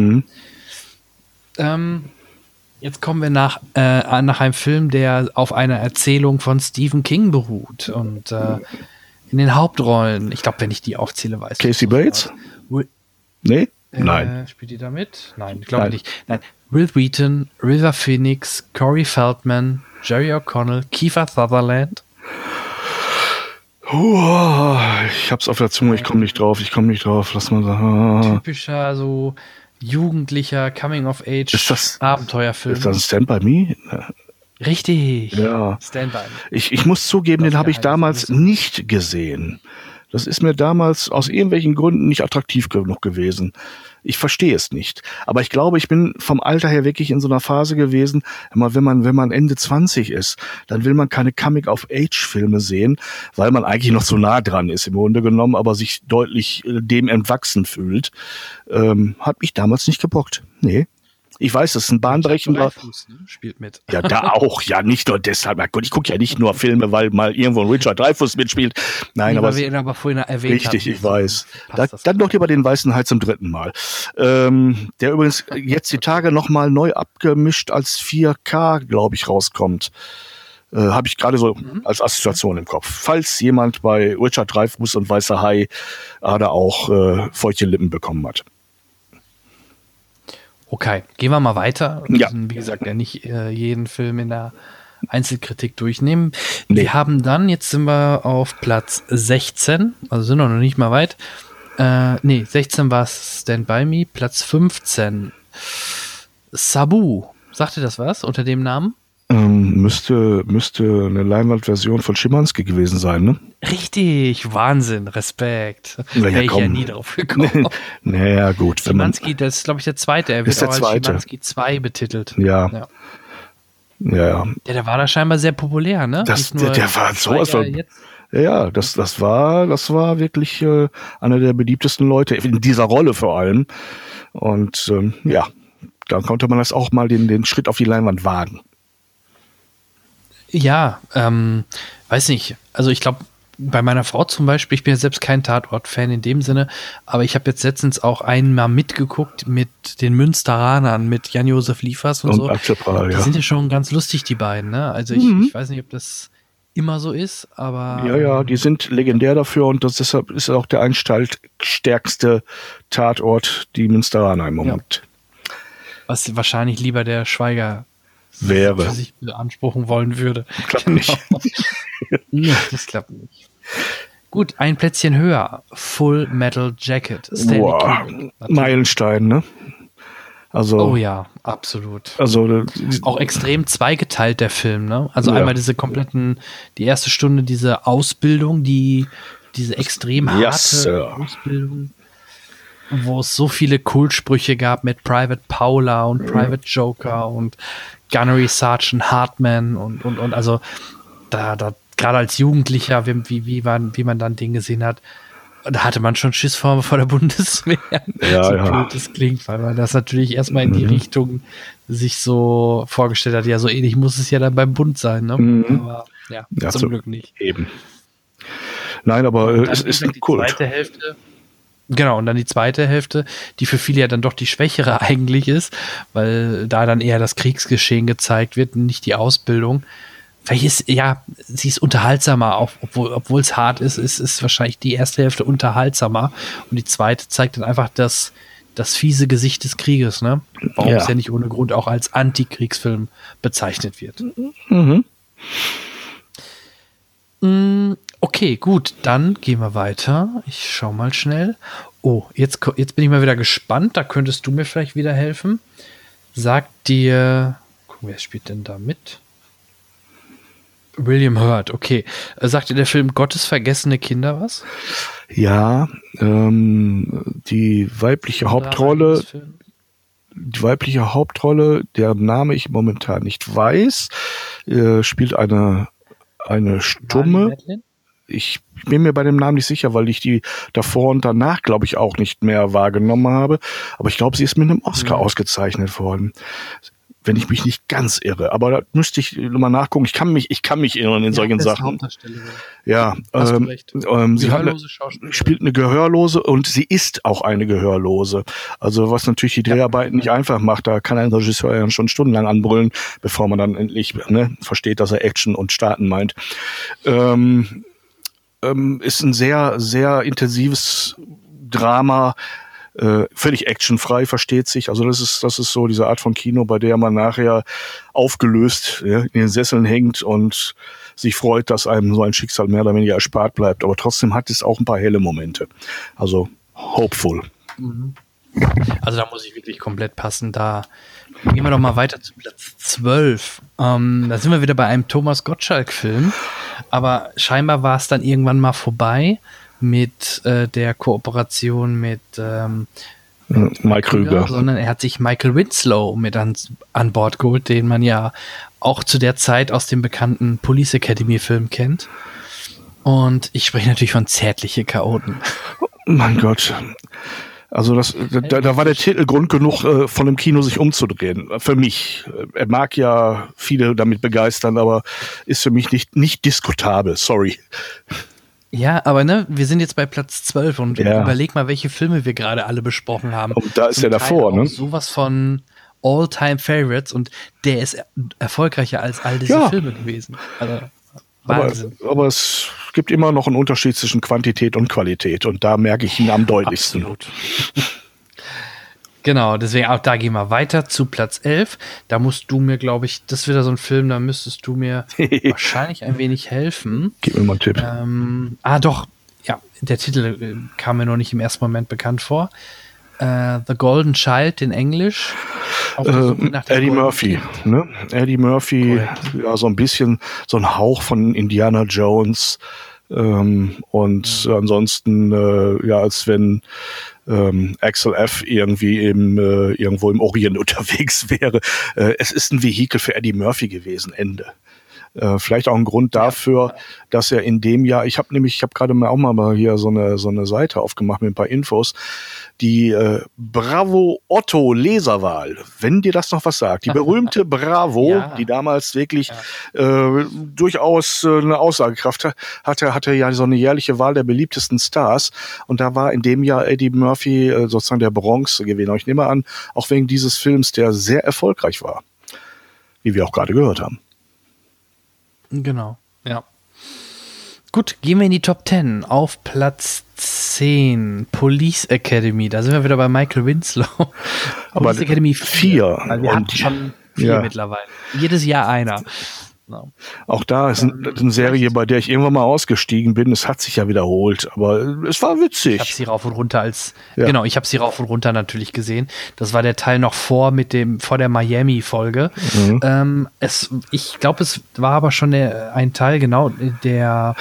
Jetzt kommen wir nach einem Film, der auf einer Erzählung von Stephen King beruht. Und in den Hauptrollen, ich glaube, wenn ich die aufzähle, weiß ich. Casey Bates? Nee? Nein. Spielt die da mit? Nein, glaube ich nicht. Nein. Will Wheaton, River Phoenix, Corey Feldman, Jerry O'Connell, Kiefer Sutherland. Ich hab's auf der Zunge, ich komme nicht drauf, lass mal sagen. Typischer, so jugendlicher Coming-of-Age Abenteuerfilm. Ist das ein Stand By Me? Richtig. Ja. Stand By Me. Ich muss zugeben, den habe ich damals nicht gesehen. Das ist mir damals aus irgendwelchen Gründen nicht attraktiv genug gewesen. Ich verstehe es nicht. Aber ich glaube, ich bin vom Alter her wirklich in so einer Phase gewesen, wenn man Ende 20 ist, dann will man keine Coming-of-Age-Filme sehen, weil man eigentlich noch so nah dran ist im Grunde genommen, aber sich deutlich dem entwachsen fühlt. Hat mich damals nicht gebockt. Nee. Ich weiß, das ist ein bahnbrechender. Dreyfuss, ne? Spielt mit. Ja, da auch. Ja, nicht nur deshalb. Mein Gott, ich gucke ja nicht nur Filme, weil mal irgendwo ein Richard Dreyfuss mitspielt. Nein, aber weil wir ihn aber vorhin erwähnt richtig, hatten. ich weiß. Passt Dann doch lieber den Weißen Hai zum 3. Mal. Der übrigens jetzt die Tage nochmal neu abgemischt als 4K, glaube ich, rauskommt. Habe ich gerade so als Assoziation im Kopf. Falls jemand bei Richard Dreyfuss und Weißer Hai da auch feuchte Lippen bekommen hat. Okay, gehen wir mal weiter. Wir Ja. müssen, wie gesagt, ja nicht jeden Film in der Einzelkritik durchnehmen. Nee. Wir haben dann, jetzt sind wir auf Platz 16, also sind wir noch nicht mal weit. 16 war Stand By Me, Platz 15. Sabu, sagt ihr das was unter dem Namen? Müsste eine Leinwandversion von Schimanski gewesen sein, ne? Richtig, Wahnsinn, Respekt. Ja, Wäre ich ja komm. nie drauf gekommen. Naja, gut. Wenn man, Schimanski, das ist, glaube ich, der zweite. Er wird Ist der auch als zweite. Schimanski 2 betitelt. ja. Ja. Ja, Der war da scheinbar sehr populär, ne? Das- Nicht nur der war sowas Schweiger von- jetzt. ja, das war wirklich einer der beliebtesten Leute in dieser Rolle vor allem. Und ja, dann konnte man das auch mal den Schritt auf die Leinwand wagen. Ja, weiß nicht. Also ich glaube, bei meiner Frau zum Beispiel, ich bin ja selbst kein Tatort-Fan in dem Sinne, aber ich habe jetzt letztens auch einmal mitgeguckt mit den Münsteranern, mit Jan-Josef Liefers und so. Axel Prahl, Die ja. sind ja schon ganz lustig, die beiden, ne? Also ich weiß nicht, ob das immer so ist, aber Ja, die sind legendär dafür und deshalb ist auch der einstallstärkste Tatort die Münsteraner im Moment. was wahrscheinlich lieber der Schweiger Wäre. für sich beanspruchen wollen würde. Klappt nicht. Nee, das klappt nicht. Gut, ein Plätzchen höher. Full Metal Jacket. Stanley Boah, Kubrick. Natürlich. Meilenstein, ne? Also, Oh ja, absolut. also Auch extrem zweigeteilt, der Film, ne? Also Ja. einmal die erste Stunde, diese Ausbildung, diese extrem harte Yes, Sir. Ausbildung, wo es so viele Kultsprüche gab mit Private Paula und Private Joker und Gunnery Sergeant Hartman und also da gerade als Jugendlicher, wie man dann den gesehen hat, da hatte man schon Schiss vor der Bundeswehr. Ja, so ja. blöd das klingt, weil man das natürlich erstmal in die Richtung sich so vorgestellt hat, ja, so ähnlich muss es ja dann beim Bund sein, ne? Aber ja, Ja, zum so- Glück nicht. eben. Nein, aber Dann es ist die ein Kult. zweite Hälfte. Genau, und dann die zweite Hälfte, die für viele ja dann doch die schwächere eigentlich ist, weil da dann eher das Kriegsgeschehen gezeigt wird, nicht die Ausbildung. Vielleicht ist, ja, sie ist unterhaltsamer, auch, obwohl es hart ist wahrscheinlich die erste Hälfte unterhaltsamer und die zweite zeigt dann einfach das fiese Gesicht des Krieges, ne? Warum Ja. es ja nicht ohne Grund auch als Antikriegsfilm bezeichnet wird. Mhm. Okay, gut, dann gehen wir weiter. Ich schau mal schnell. Oh, jetzt bin ich mal wieder gespannt. Da könntest du mir vielleicht wieder helfen. Sagt dir, gucken, wer spielt denn da mit? William Hurt, okay. Sagt dir der Film Gottes vergessene Kinder was? Ja, die weibliche Hauptrolle, deren Name ich momentan nicht weiß, spielt eine Stumme. Ich bin mir bei dem Namen nicht sicher, weil ich die davor und danach, glaube ich, auch nicht mehr wahrgenommen habe. Aber ich glaube, sie ist mit einem Oscar ausgezeichnet worden. Wenn ich mich nicht ganz irre. Aber da müsste ich nochmal nachgucken. Ich kann mich irren in solchen Sachen. Ja, Hast du recht. sie Gehörlose Schauspielerin. spielt eine Gehörlose und sie ist auch eine Gehörlose. Also was natürlich die Dreharbeiten nicht einfach macht, da kann ein Regisseur ja schon stundenlang anbrüllen, bevor man dann endlich versteht, dass er Action und Starten meint. Ist ein sehr, sehr intensives Drama, völlig actionfrei, versteht sich. Also das ist so diese Art von Kino, bei der man nachher aufgelöst in den Sesseln hängt und sich freut, dass einem so ein Schicksal mehr oder weniger erspart bleibt. Aber trotzdem hat es auch ein paar helle Momente. Also hopeful. Also da muss ich wirklich komplett passen. Da gehen wir doch mal weiter zu Platz 12. Da sind wir wieder bei einem Thomas Gottschalk-Film. Aber scheinbar war es dann irgendwann mal vorbei mit der Kooperation mit Mike Krüger. sondern er hat sich Michael Winslow mit an Bord geholt, den man ja auch zu der Zeit aus dem bekannten Police Academy-Film kennt. Und ich spreche natürlich von Zärtliche Chaoten. Mein Gott. Also da war der Titel Grund genug, von dem Kino sich umzudrehen. Für mich. Er mag ja viele damit begeistern, aber ist für mich nicht diskutabel. Sorry. Ja, aber ne, wir sind jetzt bei Platz 12 und überleg mal, welche Filme wir gerade alle besprochen haben. Und da ist er davor, ne? Sowas von All-Time-Favorites und der ist erfolgreicher als all diese Filme gewesen. Also, Wahnsinn. Aber es gibt immer noch einen Unterschied zwischen Quantität und Qualität und da merke ich ihn am deutlichsten. Absolut. Genau, deswegen auch da gehen wir weiter zu Platz 11. Da musst du mir, glaube ich, das ist wieder so ein Film, da müsstest du mir wahrscheinlich ein wenig helfen. Gib mir mal einen Tipp. Doch, ja, der Titel kam mir noch nicht im ersten Moment bekannt vor. The Golden Child in Englisch. Eddie Murphy, ne? Eddie Murphy, ja, so ein bisschen, so ein Hauch von Indiana Jones ansonsten, als wenn Axel F. irgendwie irgendwo im Orient unterwegs wäre. Es ist ein Vehikel für Eddie Murphy gewesen, Ende. Vielleicht auch ein Grund dafür, dass er in dem Jahr, ich habe gerade mal hier so eine Seite aufgemacht mit ein paar Infos, die Bravo Otto Leserwahl, wenn dir das noch was sagt, die berühmte Bravo, die damals wirklich durchaus eine Aussagekraft hatte ja so eine jährliche Wahl der beliebtesten Stars und da war in dem Jahr Eddie Murphy sozusagen der Bronzegewinner. Ich nehme an, auch wegen dieses Films, der sehr erfolgreich war, wie wir auch gerade gehört haben. Genau, ja. Gut, gehen wir in die Top 10. Auf Platz 10, Police Academy. Da sind wir wieder bei Michael Winslow. Aber Police Academy 4. Wir hatten schon 4 mittlerweile. Jedes Jahr einer. No. Auch da ist eine Serie, bei der ich irgendwann mal ausgestiegen bin. Es hat sich ja wiederholt, aber es war witzig. Ich habe sie rauf und runter ich habe sie rauf und runter natürlich gesehen. Das war der Teil noch vor der Miami-Folge. Ich glaube, es war aber schon ein Teil, genau, der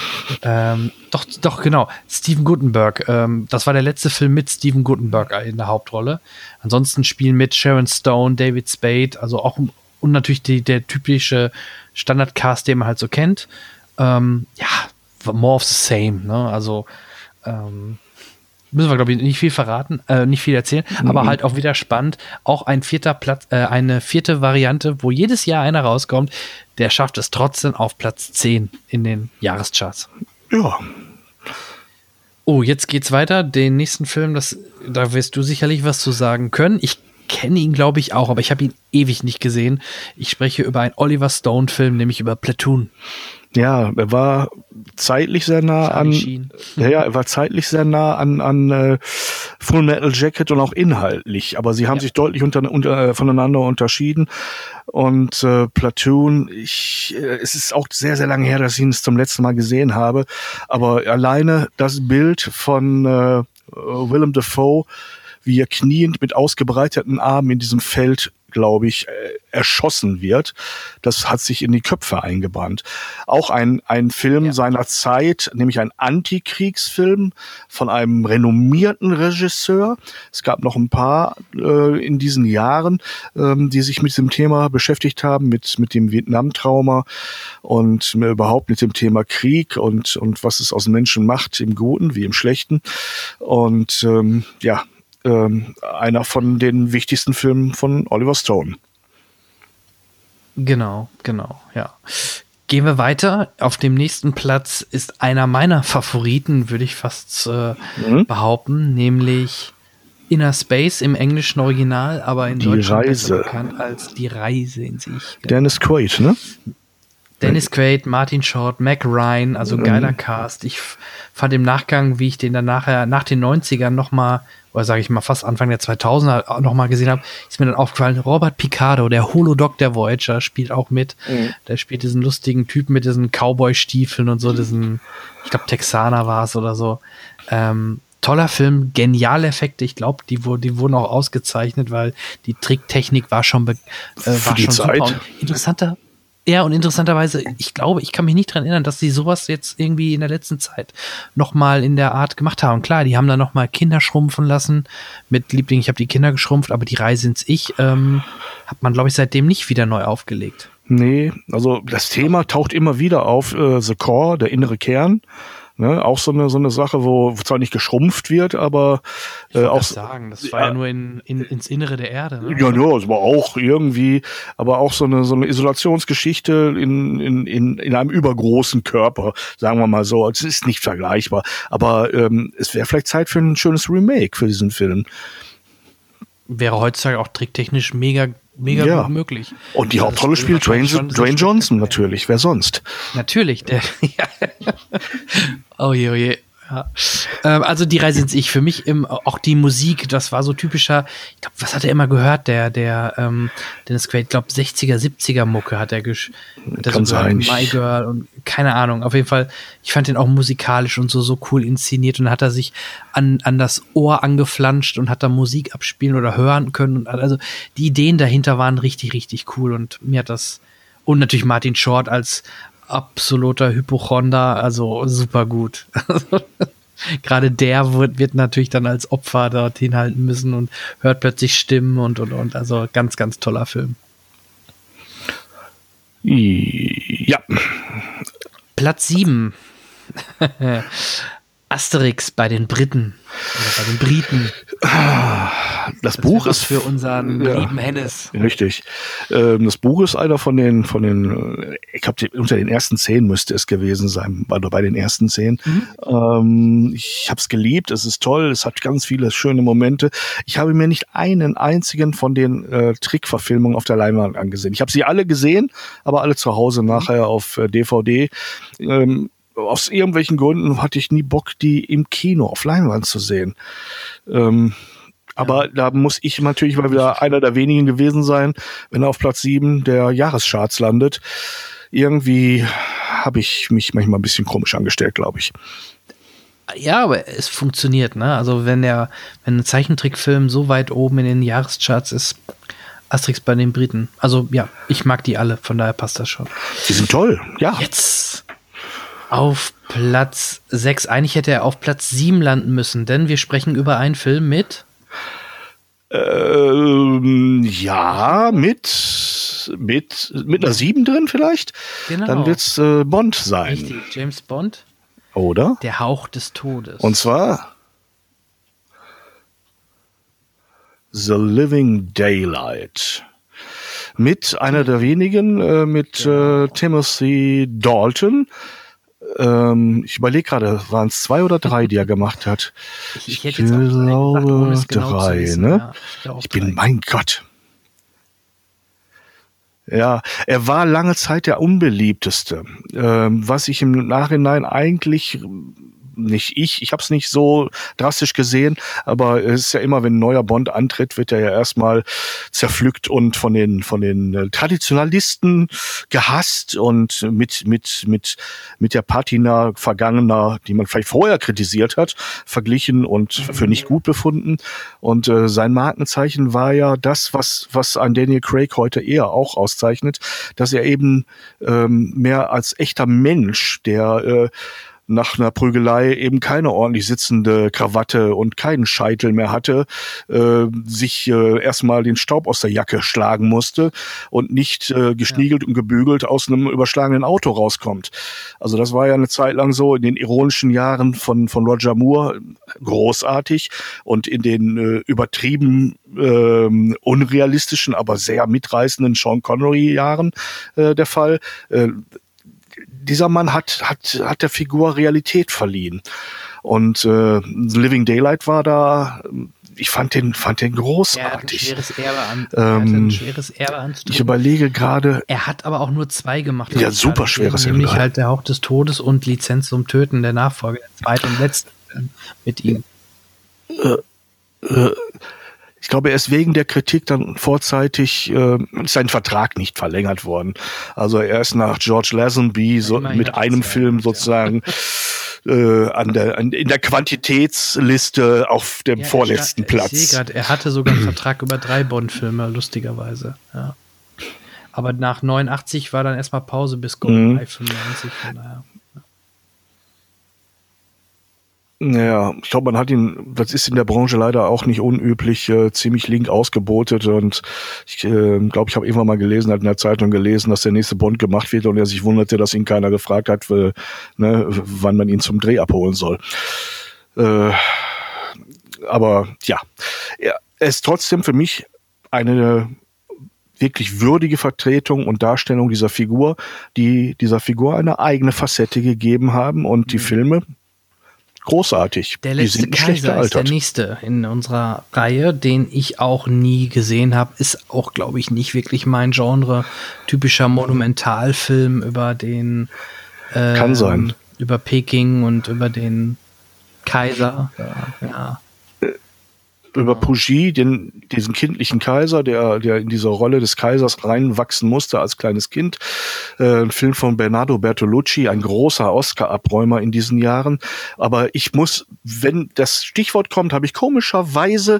genau, Steven Guttenberg. Das war der letzte Film mit Steven Guttenberg in der Hauptrolle. Ansonsten spielen mit Sharon Stone, David Spade, also auch und natürlich der typische Standardcast, den man halt so kennt. More of the same, ne? Also müssen wir, glaube ich, nicht viel verraten, nicht viel erzählen, aber halt auch wieder spannend. Auch ein vierter Platz, eine vierte Variante, wo jedes Jahr einer rauskommt, der schafft es trotzdem auf Platz 10 in den Jahrescharts. Ja. Oh, jetzt geht's weiter. Den nächsten Film, da wirst du sicherlich was zu sagen können. Ich kenne ihn, glaube ich, auch, aber ich habe ihn ewig nicht gesehen. Ich spreche über einen Oliver Stone-Film, nämlich über Platoon. Ja, er war zeitlich sehr nah an Full Metal Jacket und auch inhaltlich, aber sie haben sich deutlich voneinander unterschieden und Platoon, es ist auch sehr, sehr lange her, dass ich ihn zum letzten Mal gesehen habe, aber alleine das Bild von Willem Dafoe, wie er kniend mit ausgebreiteten Armen in diesem Feld, glaube ich, erschossen wird. Das hat sich in die Köpfe eingebrannt. Auch ein Film seiner Zeit, nämlich ein Antikriegsfilm von einem renommierten Regisseur. Es gab noch ein paar in diesen Jahren, die sich mit diesem Thema beschäftigt haben, mit dem Vietnam-Trauma und überhaupt mit dem Thema Krieg und was es aus Menschen macht, im Guten wie im Schlechten. Und einer von den wichtigsten Filmen von Oliver Stone. Genau, ja. Gehen wir weiter. Auf dem nächsten Platz ist einer meiner Favoriten, würde ich fast behaupten, nämlich Inner Space im englischen Original, aber in Deutschland besser bekannt als Die Reise in sich. Genau. Dennis Quaid, ne? Dennis Quaid, Martin Short, Mac Ryan, also geiler Cast. Ich fand im Nachgang, wie ich den dann nachher nach den 90ern nochmal, oder sage ich mal fast Anfang der 2000er nochmal gesehen habe, ist mir dann aufgefallen, Robert Picardo, der Holodoc der Voyager, spielt auch mit. Der spielt diesen lustigen Typen mit diesen Cowboy-Stiefeln und so, ich glaube Texaner war es oder so. Toller Film, geniale Effekte. Ich glaube, die wurden auch ausgezeichnet, weil die Tricktechnik war schon super. Und interessanterweise, ich glaube, ich kann mich nicht dran erinnern, dass sie sowas jetzt irgendwie in der letzten Zeit nochmal in der Art gemacht haben. Klar, die haben dann nochmal Kinder schrumpfen lassen mit Liebling, ich habe die Kinder geschrumpft, aber die Reise ins Ich hat man, glaube ich, seitdem nicht wieder neu aufgelegt. Nee, also das Thema taucht immer wieder auf. The Core, der innere Kern, Ne? Auch so eine Sache, wo zwar nicht geschrumpft wird, aber auch sagen, das war ja nur ins Innere der Erde. Ne? ja, das war auch irgendwie, aber auch so eine Isolationsgeschichte in einem übergroßen Körper, sagen wir mal so. Es ist nicht vergleichbar, aber es wäre vielleicht Zeit für ein schönes Remake für diesen Film. Wäre heutzutage auch tricktechnisch mega gut möglich. Und die Hauptrolle spielt Dwayne Johnson natürlich. Wer sonst? Natürlich. Oh je. Ja. Also die Reise ins Ich. Für mich auch die Musik, das war so typischer, ich glaube, was hat er immer gehört? Der Dennis Quaid, ich glaube 60er, 70er Mucke hat er Kann sein. My Girl und keine Ahnung. Auf jeden Fall, ich fand den auch musikalisch und so cool inszeniert und dann hat er sich an das Ohr angeflanscht und hat da Musik abspielen oder hören können. Und also die Ideen dahinter waren richtig, richtig cool und mir hat das, und natürlich Martin Short als absoluter Hypochonder, also super gut. Gerade der wird natürlich dann als Opfer dorthin halten müssen und hört plötzlich Stimmen und. Also ganz, ganz toller Film. Ja. Platz 7. Asterix bei den Briten. Oder bei den Briten. Das Buch ist für unseren lieben Hennes. Richtig. Das Buch ist einer von den, ich glaube, unter den ersten 10 müsste es gewesen sein, bei den ersten 10. Ich habe es geliebt, es ist toll, es hat ganz viele schöne Momente. Ich habe mir nicht einen einzigen von den Trickverfilmungen auf der Leinwand angesehen. Ich habe sie alle gesehen, aber alle zu Hause nachher auf DVD. Aus irgendwelchen Gründen hatte ich nie Bock, die im Kino auf Leinwand zu sehen. Aber da muss ich natürlich mal wieder einer der wenigen gewesen sein, wenn er auf Platz 7 der Jahrescharts landet. Irgendwie habe ich mich manchmal ein bisschen komisch angestellt, glaube ich. Ja, aber es funktioniert, ne? Also wenn ein Zeichentrickfilm so weit oben in den Jahrescharts ist, Asterix bei den Briten. Also ja, ich mag die alle, von daher passt das schon. Die sind toll, ja. Jetzt auf Platz 6. Eigentlich hätte er auf Platz 7 landen müssen, denn wir sprechen über einen Film mit ja, mit einer 7 drin vielleicht. Genau. Dann wird's Bond sein. Richtig, James Bond. Oder? Der Hauch des Todes. Und zwar The Living Daylight. Mit einer der wenigen, mit Timothy Dalton. Ich überlege gerade, waren es 2 oder 3, die er gemacht hat? Ich hätte jetzt auch glaube genau 3, wissen, ne? Ja, ich bin, mein Gott. Ja, er war lange Zeit der unbeliebteste. Was ich im Nachhinein eigentlich ich habe es nicht so drastisch gesehen, aber es ist ja immer, wenn ein neuer Bond antritt, wird er ja erstmal zerpflückt und von den Traditionalisten gehasst und mit der Patina Vergangener, die man vielleicht vorher kritisiert hat, verglichen und für nicht gut befunden. Und sein Markenzeichen war ja das, was an Daniel Craig heute eher auch auszeichnet, dass er eben mehr als echter Mensch, der nach einer Prügelei eben keine ordentlich sitzende Krawatte und keinen Scheitel mehr hatte, sich erstmal den Staub aus der Jacke schlagen musste und nicht geschniegelt und gebügelt aus einem überschlagenen Auto rauskommt. Also das war ja eine Zeit lang so in den ironischen Jahren von Roger Moore großartig und in den übertrieben unrealistischen, aber sehr mitreißenden Sean Connery-Jahren der Fall. Dieser Mann hat der Figur Realität verliehen. Und Living Daylight war da, ich fand den großartig. Er hat ein schweres Erbe anzutreten. Ich überlege gerade. Er hat aber auch nur 2 gemacht. Ja, super schweres Erbe. Nämlich halt der Hauch des Todes und Lizenz zum Töten, der Nachfolger, der zweite und letzte Film mit ihm. Ich glaube, er ist wegen der Kritik dann vorzeitig sein Vertrag nicht verlängert worden. Also er ist nach George Lazenby mit einem Film sozusagen in der Quantitätsliste auf dem vorletzten Platz. Ich sehe gerade, er hatte sogar einen Vertrag über 3 Bond-Filme, lustigerweise. Ja. Aber nach 89 war dann erstmal Pause bis GoldenEye 95. Von daher. Ja, ich glaube, man hat ihn, das ist in der Branche leider auch nicht unüblich, ziemlich link ausgebotet und ich glaube, ich habe irgendwann mal gelesen, hat in der Zeitung gelesen, dass der nächste Bond gemacht wird und er sich wunderte, dass ihn keiner gefragt hat, wann man ihn zum Dreh abholen soll. Aber ja, er ist trotzdem für mich eine wirklich würdige Vertretung und Darstellung dieser Figur, die dieser Figur eine eigene Facette gegeben haben und die Filme großartig. Der Die letzte sind nicht schlecht Kaiser ist der gealtert. nächste in unserer Reihe, den ich auch nie gesehen habe. Ist auch, glaube ich, nicht wirklich mein Genre. Typischer Monumentalfilm über den Kann sein. über Peking und über den Kaiser. Ja. Über Pugy, diesen kindlichen Kaiser, der in diese Rolle des Kaisers reinwachsen musste als kleines Kind. Ein Film von Bernardo Bertolucci, ein großer Oscar-Abräumer in diesen Jahren. Aber ich muss, wenn das Stichwort kommt, habe ich komischerweise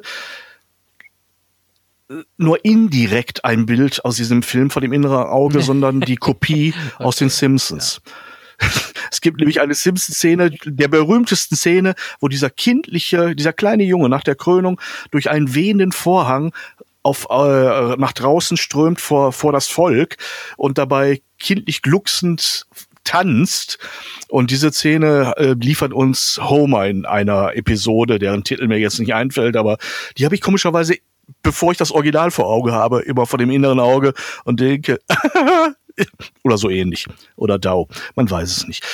nur indirekt ein Bild aus diesem Film vor dem inneren Auge, sondern die Kopie aus den Simpsons. Ja. Es gibt nämlich eine Simpsons-Szene, der berühmtesten Szene, wo dieser kleine Junge nach der Krönung durch einen wehenden Vorhang nach draußen strömt vor das Volk und dabei kindlich glucksend tanzt. Und diese Szene liefert uns Homer in einer Episode, deren Titel mir jetzt nicht einfällt, aber die habe ich komischerweise, bevor ich das Original vor Auge habe, immer vor dem inneren Auge und denke, oder so ähnlich. Oder Dau. Man weiß es nicht.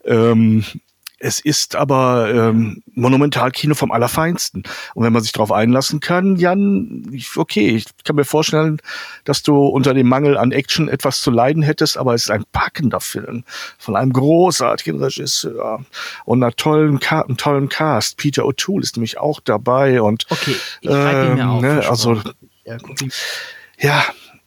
Es ist aber Monumentalkino vom Allerfeinsten. Und wenn man sich darauf einlassen kann, Jan, okay, ich kann mir vorstellen, dass du unter dem Mangel an Action etwas zu leiden hättest, aber es ist ein packender Film von einem großartigen Regisseur und einem tollen Cast. Peter O'Toole ist nämlich auch dabei. Und, okay, ich schreibe ihn mir auf. Ne, also, ja,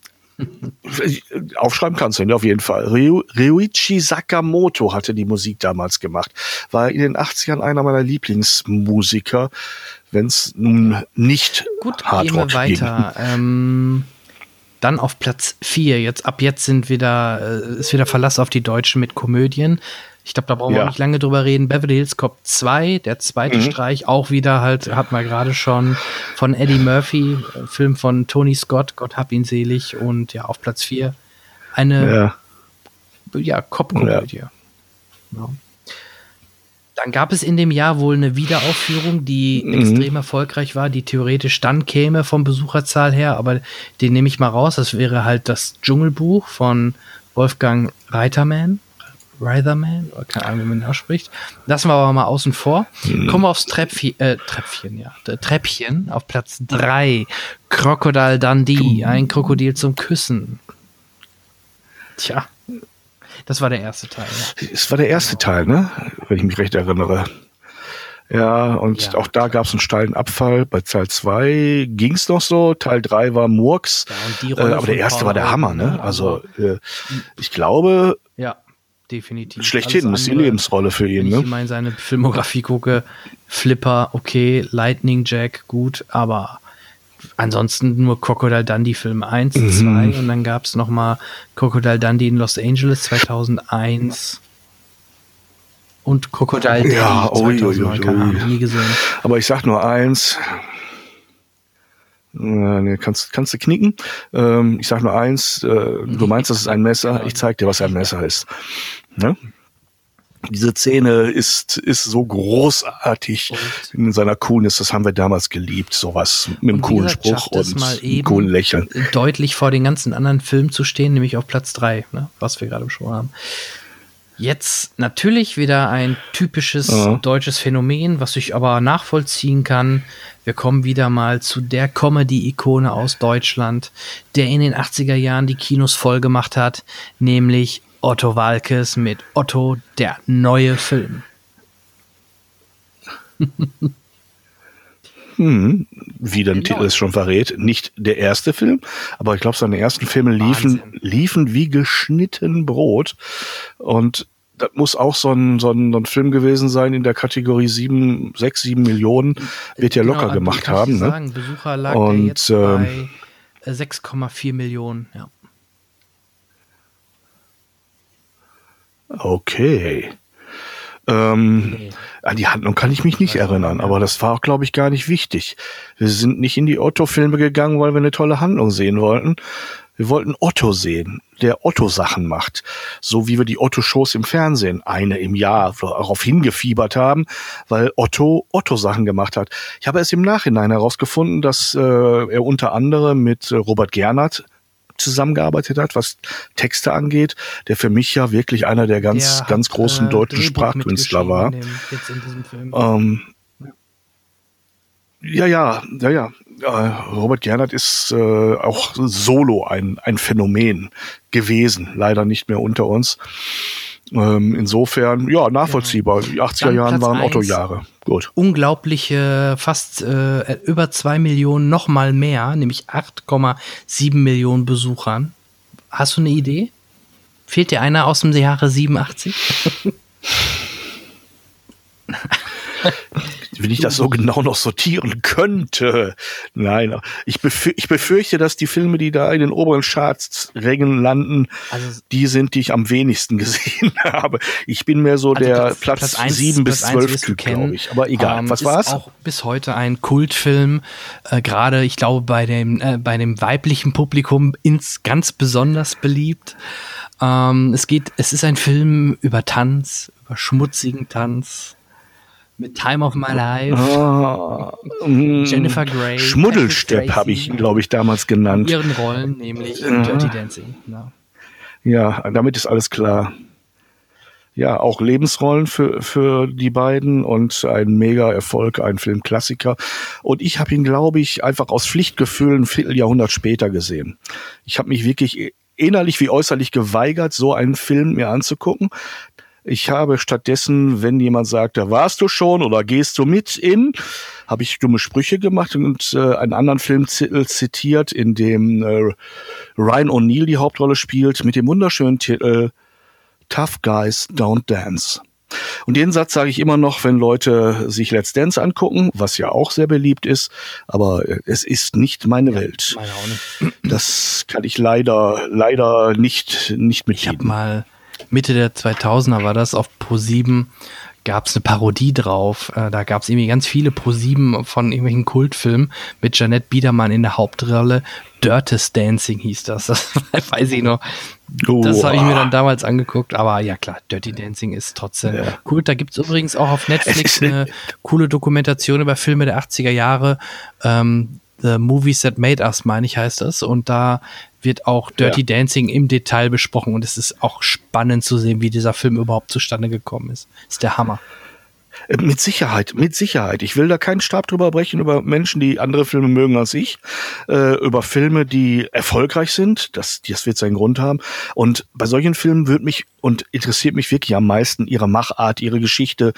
aufschreiben kannst du ihn auf jeden Fall. Ryuichi Sakamoto hatte die Musik damals gemacht. War in den 80ern einer meiner Lieblingsmusiker, wenn es nun nicht Hardrock gehen wir weiter. Dann auf Platz 4. Ab jetzt ist wieder Verlass auf die Deutschen mit Komödien. Ich glaube, da brauchen wir nicht lange drüber reden. Beverly Hills Cop 2, der zweite Streich, auch wieder halt, hat man gerade schon von Eddie Murphy, Film von Tony Scott, Gott hab ihn selig, und ja, auf Platz 4 eine Cop-Komödie. Ja. Dann gab es in dem Jahr wohl eine Wiederaufführung, die extrem erfolgreich war, die theoretisch dann käme vom Besucherzahl her, aber den nehme ich mal raus. Das wäre halt das Dschungelbuch von Wolfgang Reitherman, oder keine Ahnung, wie man ihn ausspricht. Lassen wir aber mal außen vor. Kommen wir aufs Treppchen auf Platz 3. Crocodile Dundee, ein Krokodil zum Küssen. Tja, das war der erste Teil. Ja. Es war der erste Teil, ne? Wenn ich mich recht erinnere. Ja, und auch da gab es einen steilen Abfall. Bei Teil 2 ging es noch so. Teil 3 war Murks. Ja, aber der erste war der Hammer, ne? Also, ich glaube... Ja. Definitiv. Schlechthin, ist die Lebensrolle für ihn. Wenn ich mal in seine Filmografie gucke, Flipper, okay, Lightning Jack, gut, aber ansonsten nur Crocodile Dundee Film 1, 2 und dann gab es nochmal Crocodile Dundee in Los Angeles 2001 und Crocodile Dundee 2009, keine Ahnung, nie gesehen. Aber ich sag nur eins, kannst du knicken? Ich sag nur eins, du meinst, das ist ein Messer, ich zeig dir, was ein Messer ist. Ne? Diese Szene ist so großartig in seiner Coolness, das haben wir damals geliebt, sowas mit einem coolen Spruch und einem coolen Lächeln. Deutlich vor den ganzen anderen Filmen zu stehen, nämlich auf Platz 3, ne, was wir gerade besprochen haben. Jetzt natürlich wieder ein typisches deutsches Phänomen, was ich aber nachvollziehen kann. Wir kommen wieder mal zu der Comedy-Ikone aus Deutschland, der in den 80er Jahren die Kinos voll gemacht hat, nämlich Otto Waalkes mit Otto, der neue Film. Wie der Titel es schon verrät, nicht der erste Film, aber ich glaube, seine ersten Filme liefen wie geschnitten Brot. Und das muss auch so ein Film gewesen sein in der Kategorie 6, 7 Millionen, wird ja locker gemacht haben. Ne? Sagen, Besucher lag und, jetzt bei 6,4 Millionen, ja. Okay. An die Handlung kann ich mich nicht erinnern, aber das war auch, glaube ich, gar nicht wichtig. Wir sind nicht in die Otto-Filme gegangen, weil wir eine tolle Handlung sehen wollten. Wir wollten Otto sehen, der Otto-Sachen macht. So wie wir die Otto-Shows im Fernsehen, eine im Jahr, darauf hingefiebert haben, weil Otto Otto-Sachen gemacht hat. Ich habe erst im Nachhinein herausgefunden, dass er unter anderem mit Robert Gernhardt zusammengearbeitet hat, was Texte angeht, der für mich ja wirklich einer der ganz großen deutschen Sprachkünstler war. Jetzt in diesem Film. Ja. Robert Gernhardt ist auch solo ein Phänomen gewesen, leider nicht mehr unter uns. Insofern, ja, nachvollziehbar. Die 80er Jahren waren Otto-Jahre. Gut. Unglaubliche, fast über 2 Millionen, noch mal mehr, nämlich 8,7 Millionen Besuchern. Hast du eine Idee? Fehlt dir einer aus dem Jahre 87? Wenn ich das so genau noch sortieren könnte. Nein, ich befürchte, dass die Filme, die da in den oberen Charts-Rängen landen, die sind, die ich am wenigsten gesehen habe. Ich bin mehr so der Platz 7 bis 12 Typ, glaube ich. Aber egal, was war's? Ist auch bis heute ein Kultfilm, gerade, ich glaube, bei dem weiblichen Publikum ganz besonders beliebt. Es ist ein Film über Tanz, über schmutzigen Tanz. Mit Time of My Life, Jennifer Grey. Schmuddelstepp habe ich ihn, glaube ich, damals genannt. Ihren Rollen, nämlich Dirty Dancing. Ja, damit ist alles klar. Ja, auch Lebensrollen für die beiden und ein Mega-Erfolg, ein Filmklassiker. Und ich habe ihn, glaube ich, einfach aus Pflichtgefühl ein Vierteljahrhundert später gesehen. Ich habe mich wirklich innerlich wie äußerlich geweigert, so einen Film mir anzugucken. Ich habe stattdessen, wenn jemand sagt, da warst du schon oder gehst du mit in, habe ich dumme Sprüche gemacht und einen anderen Film zitiert, in dem Ryan O'Neal die Hauptrolle spielt, mit dem wunderschönen Titel Tough Guys Don't Dance. Und den Satz sage ich immer noch, wenn Leute sich Let's Dance angucken, was ja auch sehr beliebt ist, aber es ist nicht meine Welt. Meine auch nicht. Das kann ich leider nicht mitgeben. Ich habe mal Mitte der 2000er war das, auf Pro7 gab es eine Parodie drauf. Da gab es irgendwie ganz viele Pro7 von irgendwelchen Kultfilmen mit Jeanette Biedermann in der Hauptrolle. Dirtest Dancing hieß das. Das weiß ich noch. Das habe ich mir dann damals angeguckt. Aber ja klar, Dirty Dancing ist trotzdem cool. Da gibt es übrigens auch auf Netflix eine coole Dokumentation über Filme der 80er Jahre. The Movies That Made Us, meine ich, heißt das. Und da wird auch Dirty Dancing im Detail besprochen. Und es ist auch spannend zu sehen, wie dieser Film überhaupt zustande gekommen ist. Ist der Hammer. Mit Sicherheit. Ich will da keinen Stab drüber brechen über Menschen, die andere Filme mögen als ich, über Filme, die erfolgreich sind. Das wird seinen Grund haben. Und bei solchen Filmen interessiert mich wirklich am meisten ihre Machart, ihre Geschichte,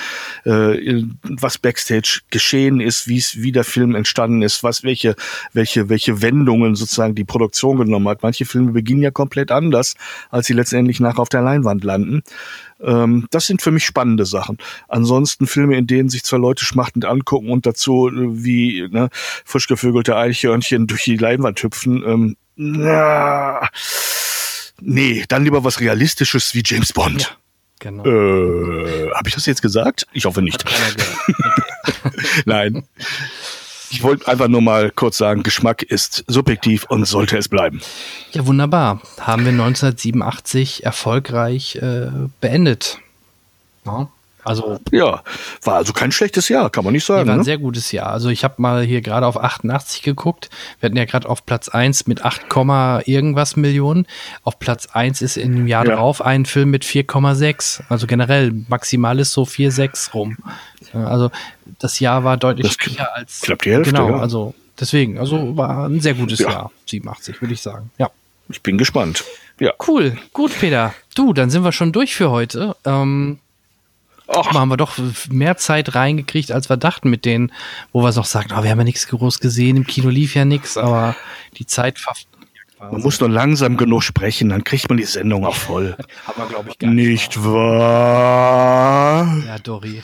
was Backstage geschehen ist, wie der Film entstanden ist, welche Wendungen sozusagen die Produktion genommen hat. Manche Filme beginnen ja komplett anders, als sie letztendlich nachher auf der Leinwand landen. Das sind für mich spannende Sachen. Ansonsten Filme, in denen sich zwei Leute schmachtend angucken und dazu wie frisch gevögelte Eichhörnchen durch die Leinwand hüpfen. Nee, dann lieber was Realistisches wie James Bond. Ja, genau. Habe ich das jetzt gesagt? Ich hoffe nicht. Nein. Ich wollte einfach nur mal kurz sagen, Geschmack ist subjektiv und sollte es bleiben. Ja, wunderbar. Haben wir 1987 erfolgreich beendet. Ja. War also kein schlechtes Jahr, kann man nicht sagen. War ein sehr gutes Jahr. Also ich habe mal hier gerade auf 88 geguckt. Wir hatten ja gerade auf Platz 1 mit 8, irgendwas Millionen. Auf Platz 1 ist im Jahr drauf ein Film mit 4,6. Also generell maximal ist so 4,6 rum. Also das Jahr war deutlich schwächer als knapp die Hälfte. Genau, also deswegen, war ein sehr gutes Jahr, 87, würde ich sagen. Ja. Ich bin gespannt. Ja. Cool, gut, Peter. Du, dann sind wir schon durch für heute. Haben wir doch mehr Zeit reingekriegt, als wir dachten mit denen, wo wir noch sagen, wir haben ja nichts groß gesehen, im Kino lief ja nichts, aber die Zeit man muss nur langsam genug sprechen, dann kriegt man die Sendung auch voll. Haben wir, glaube ich, gar nicht wahr? Ja, Dori.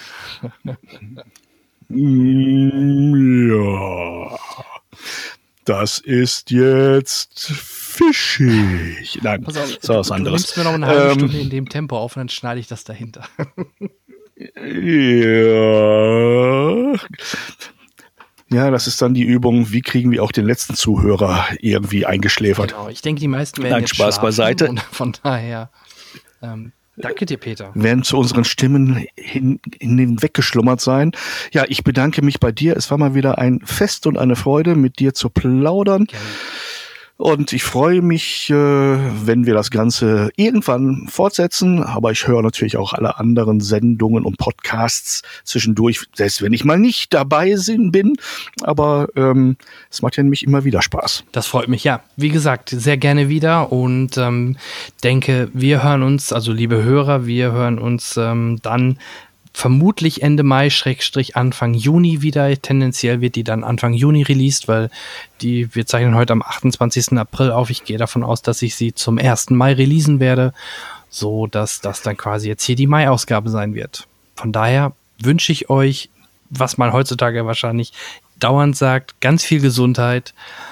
Ja. Das ist jetzt fischig. Nein, Pass auf, das ist was anderes. Du nimmst mir noch eine halbe Stunde in dem Tempo auf und dann schneide ich das dahinter. Ja, das ist dann die Übung, wie kriegen wir auch den letzten Zuhörer irgendwie eingeschläfert. Genau, ich denke, die meisten werden Nein, jetzt Spaß schlafen beiseite. Und von daher, danke dir, Peter. Werden zu unseren Stimmen hinweggeschlummert sein. Ja, ich bedanke mich bei dir. Es war mal wieder ein Fest und eine Freude, mit dir zu plaudern. Gerne. Und ich freue mich, wenn wir das Ganze irgendwann fortsetzen. Aber ich höre natürlich auch alle anderen Sendungen und Podcasts zwischendurch, selbst wenn ich mal nicht dabei bin. Aber es macht ja nämlich immer wieder Spaß. Das freut mich, ja. Wie gesagt, sehr gerne wieder und denke, wir hören uns, also liebe Hörer, wir hören uns dann vermutlich Ende Mai, Anfang Juni wieder. Tendenziell wird die dann Anfang Juni released, weil wir zeichnen heute am 28. April auf. Ich gehe davon aus, dass ich sie zum 1. Mai releasen werde, so dass das dann quasi jetzt hier die Mai-Ausgabe sein wird. Von daher wünsche ich euch, was man heutzutage wahrscheinlich dauernd sagt, ganz viel Gesundheit.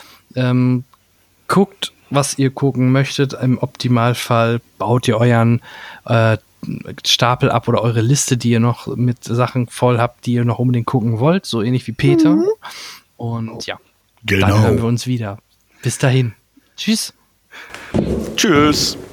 Guckt, was ihr gucken möchtet. Im Optimalfall baut ihr euren Stapel ab oder eure Liste, die ihr noch mit Sachen voll habt, die ihr noch unbedingt gucken wollt, so ähnlich wie Peter. Und ja, genau. Dann hören wir uns wieder. Bis dahin. Tschüss. Tschüss.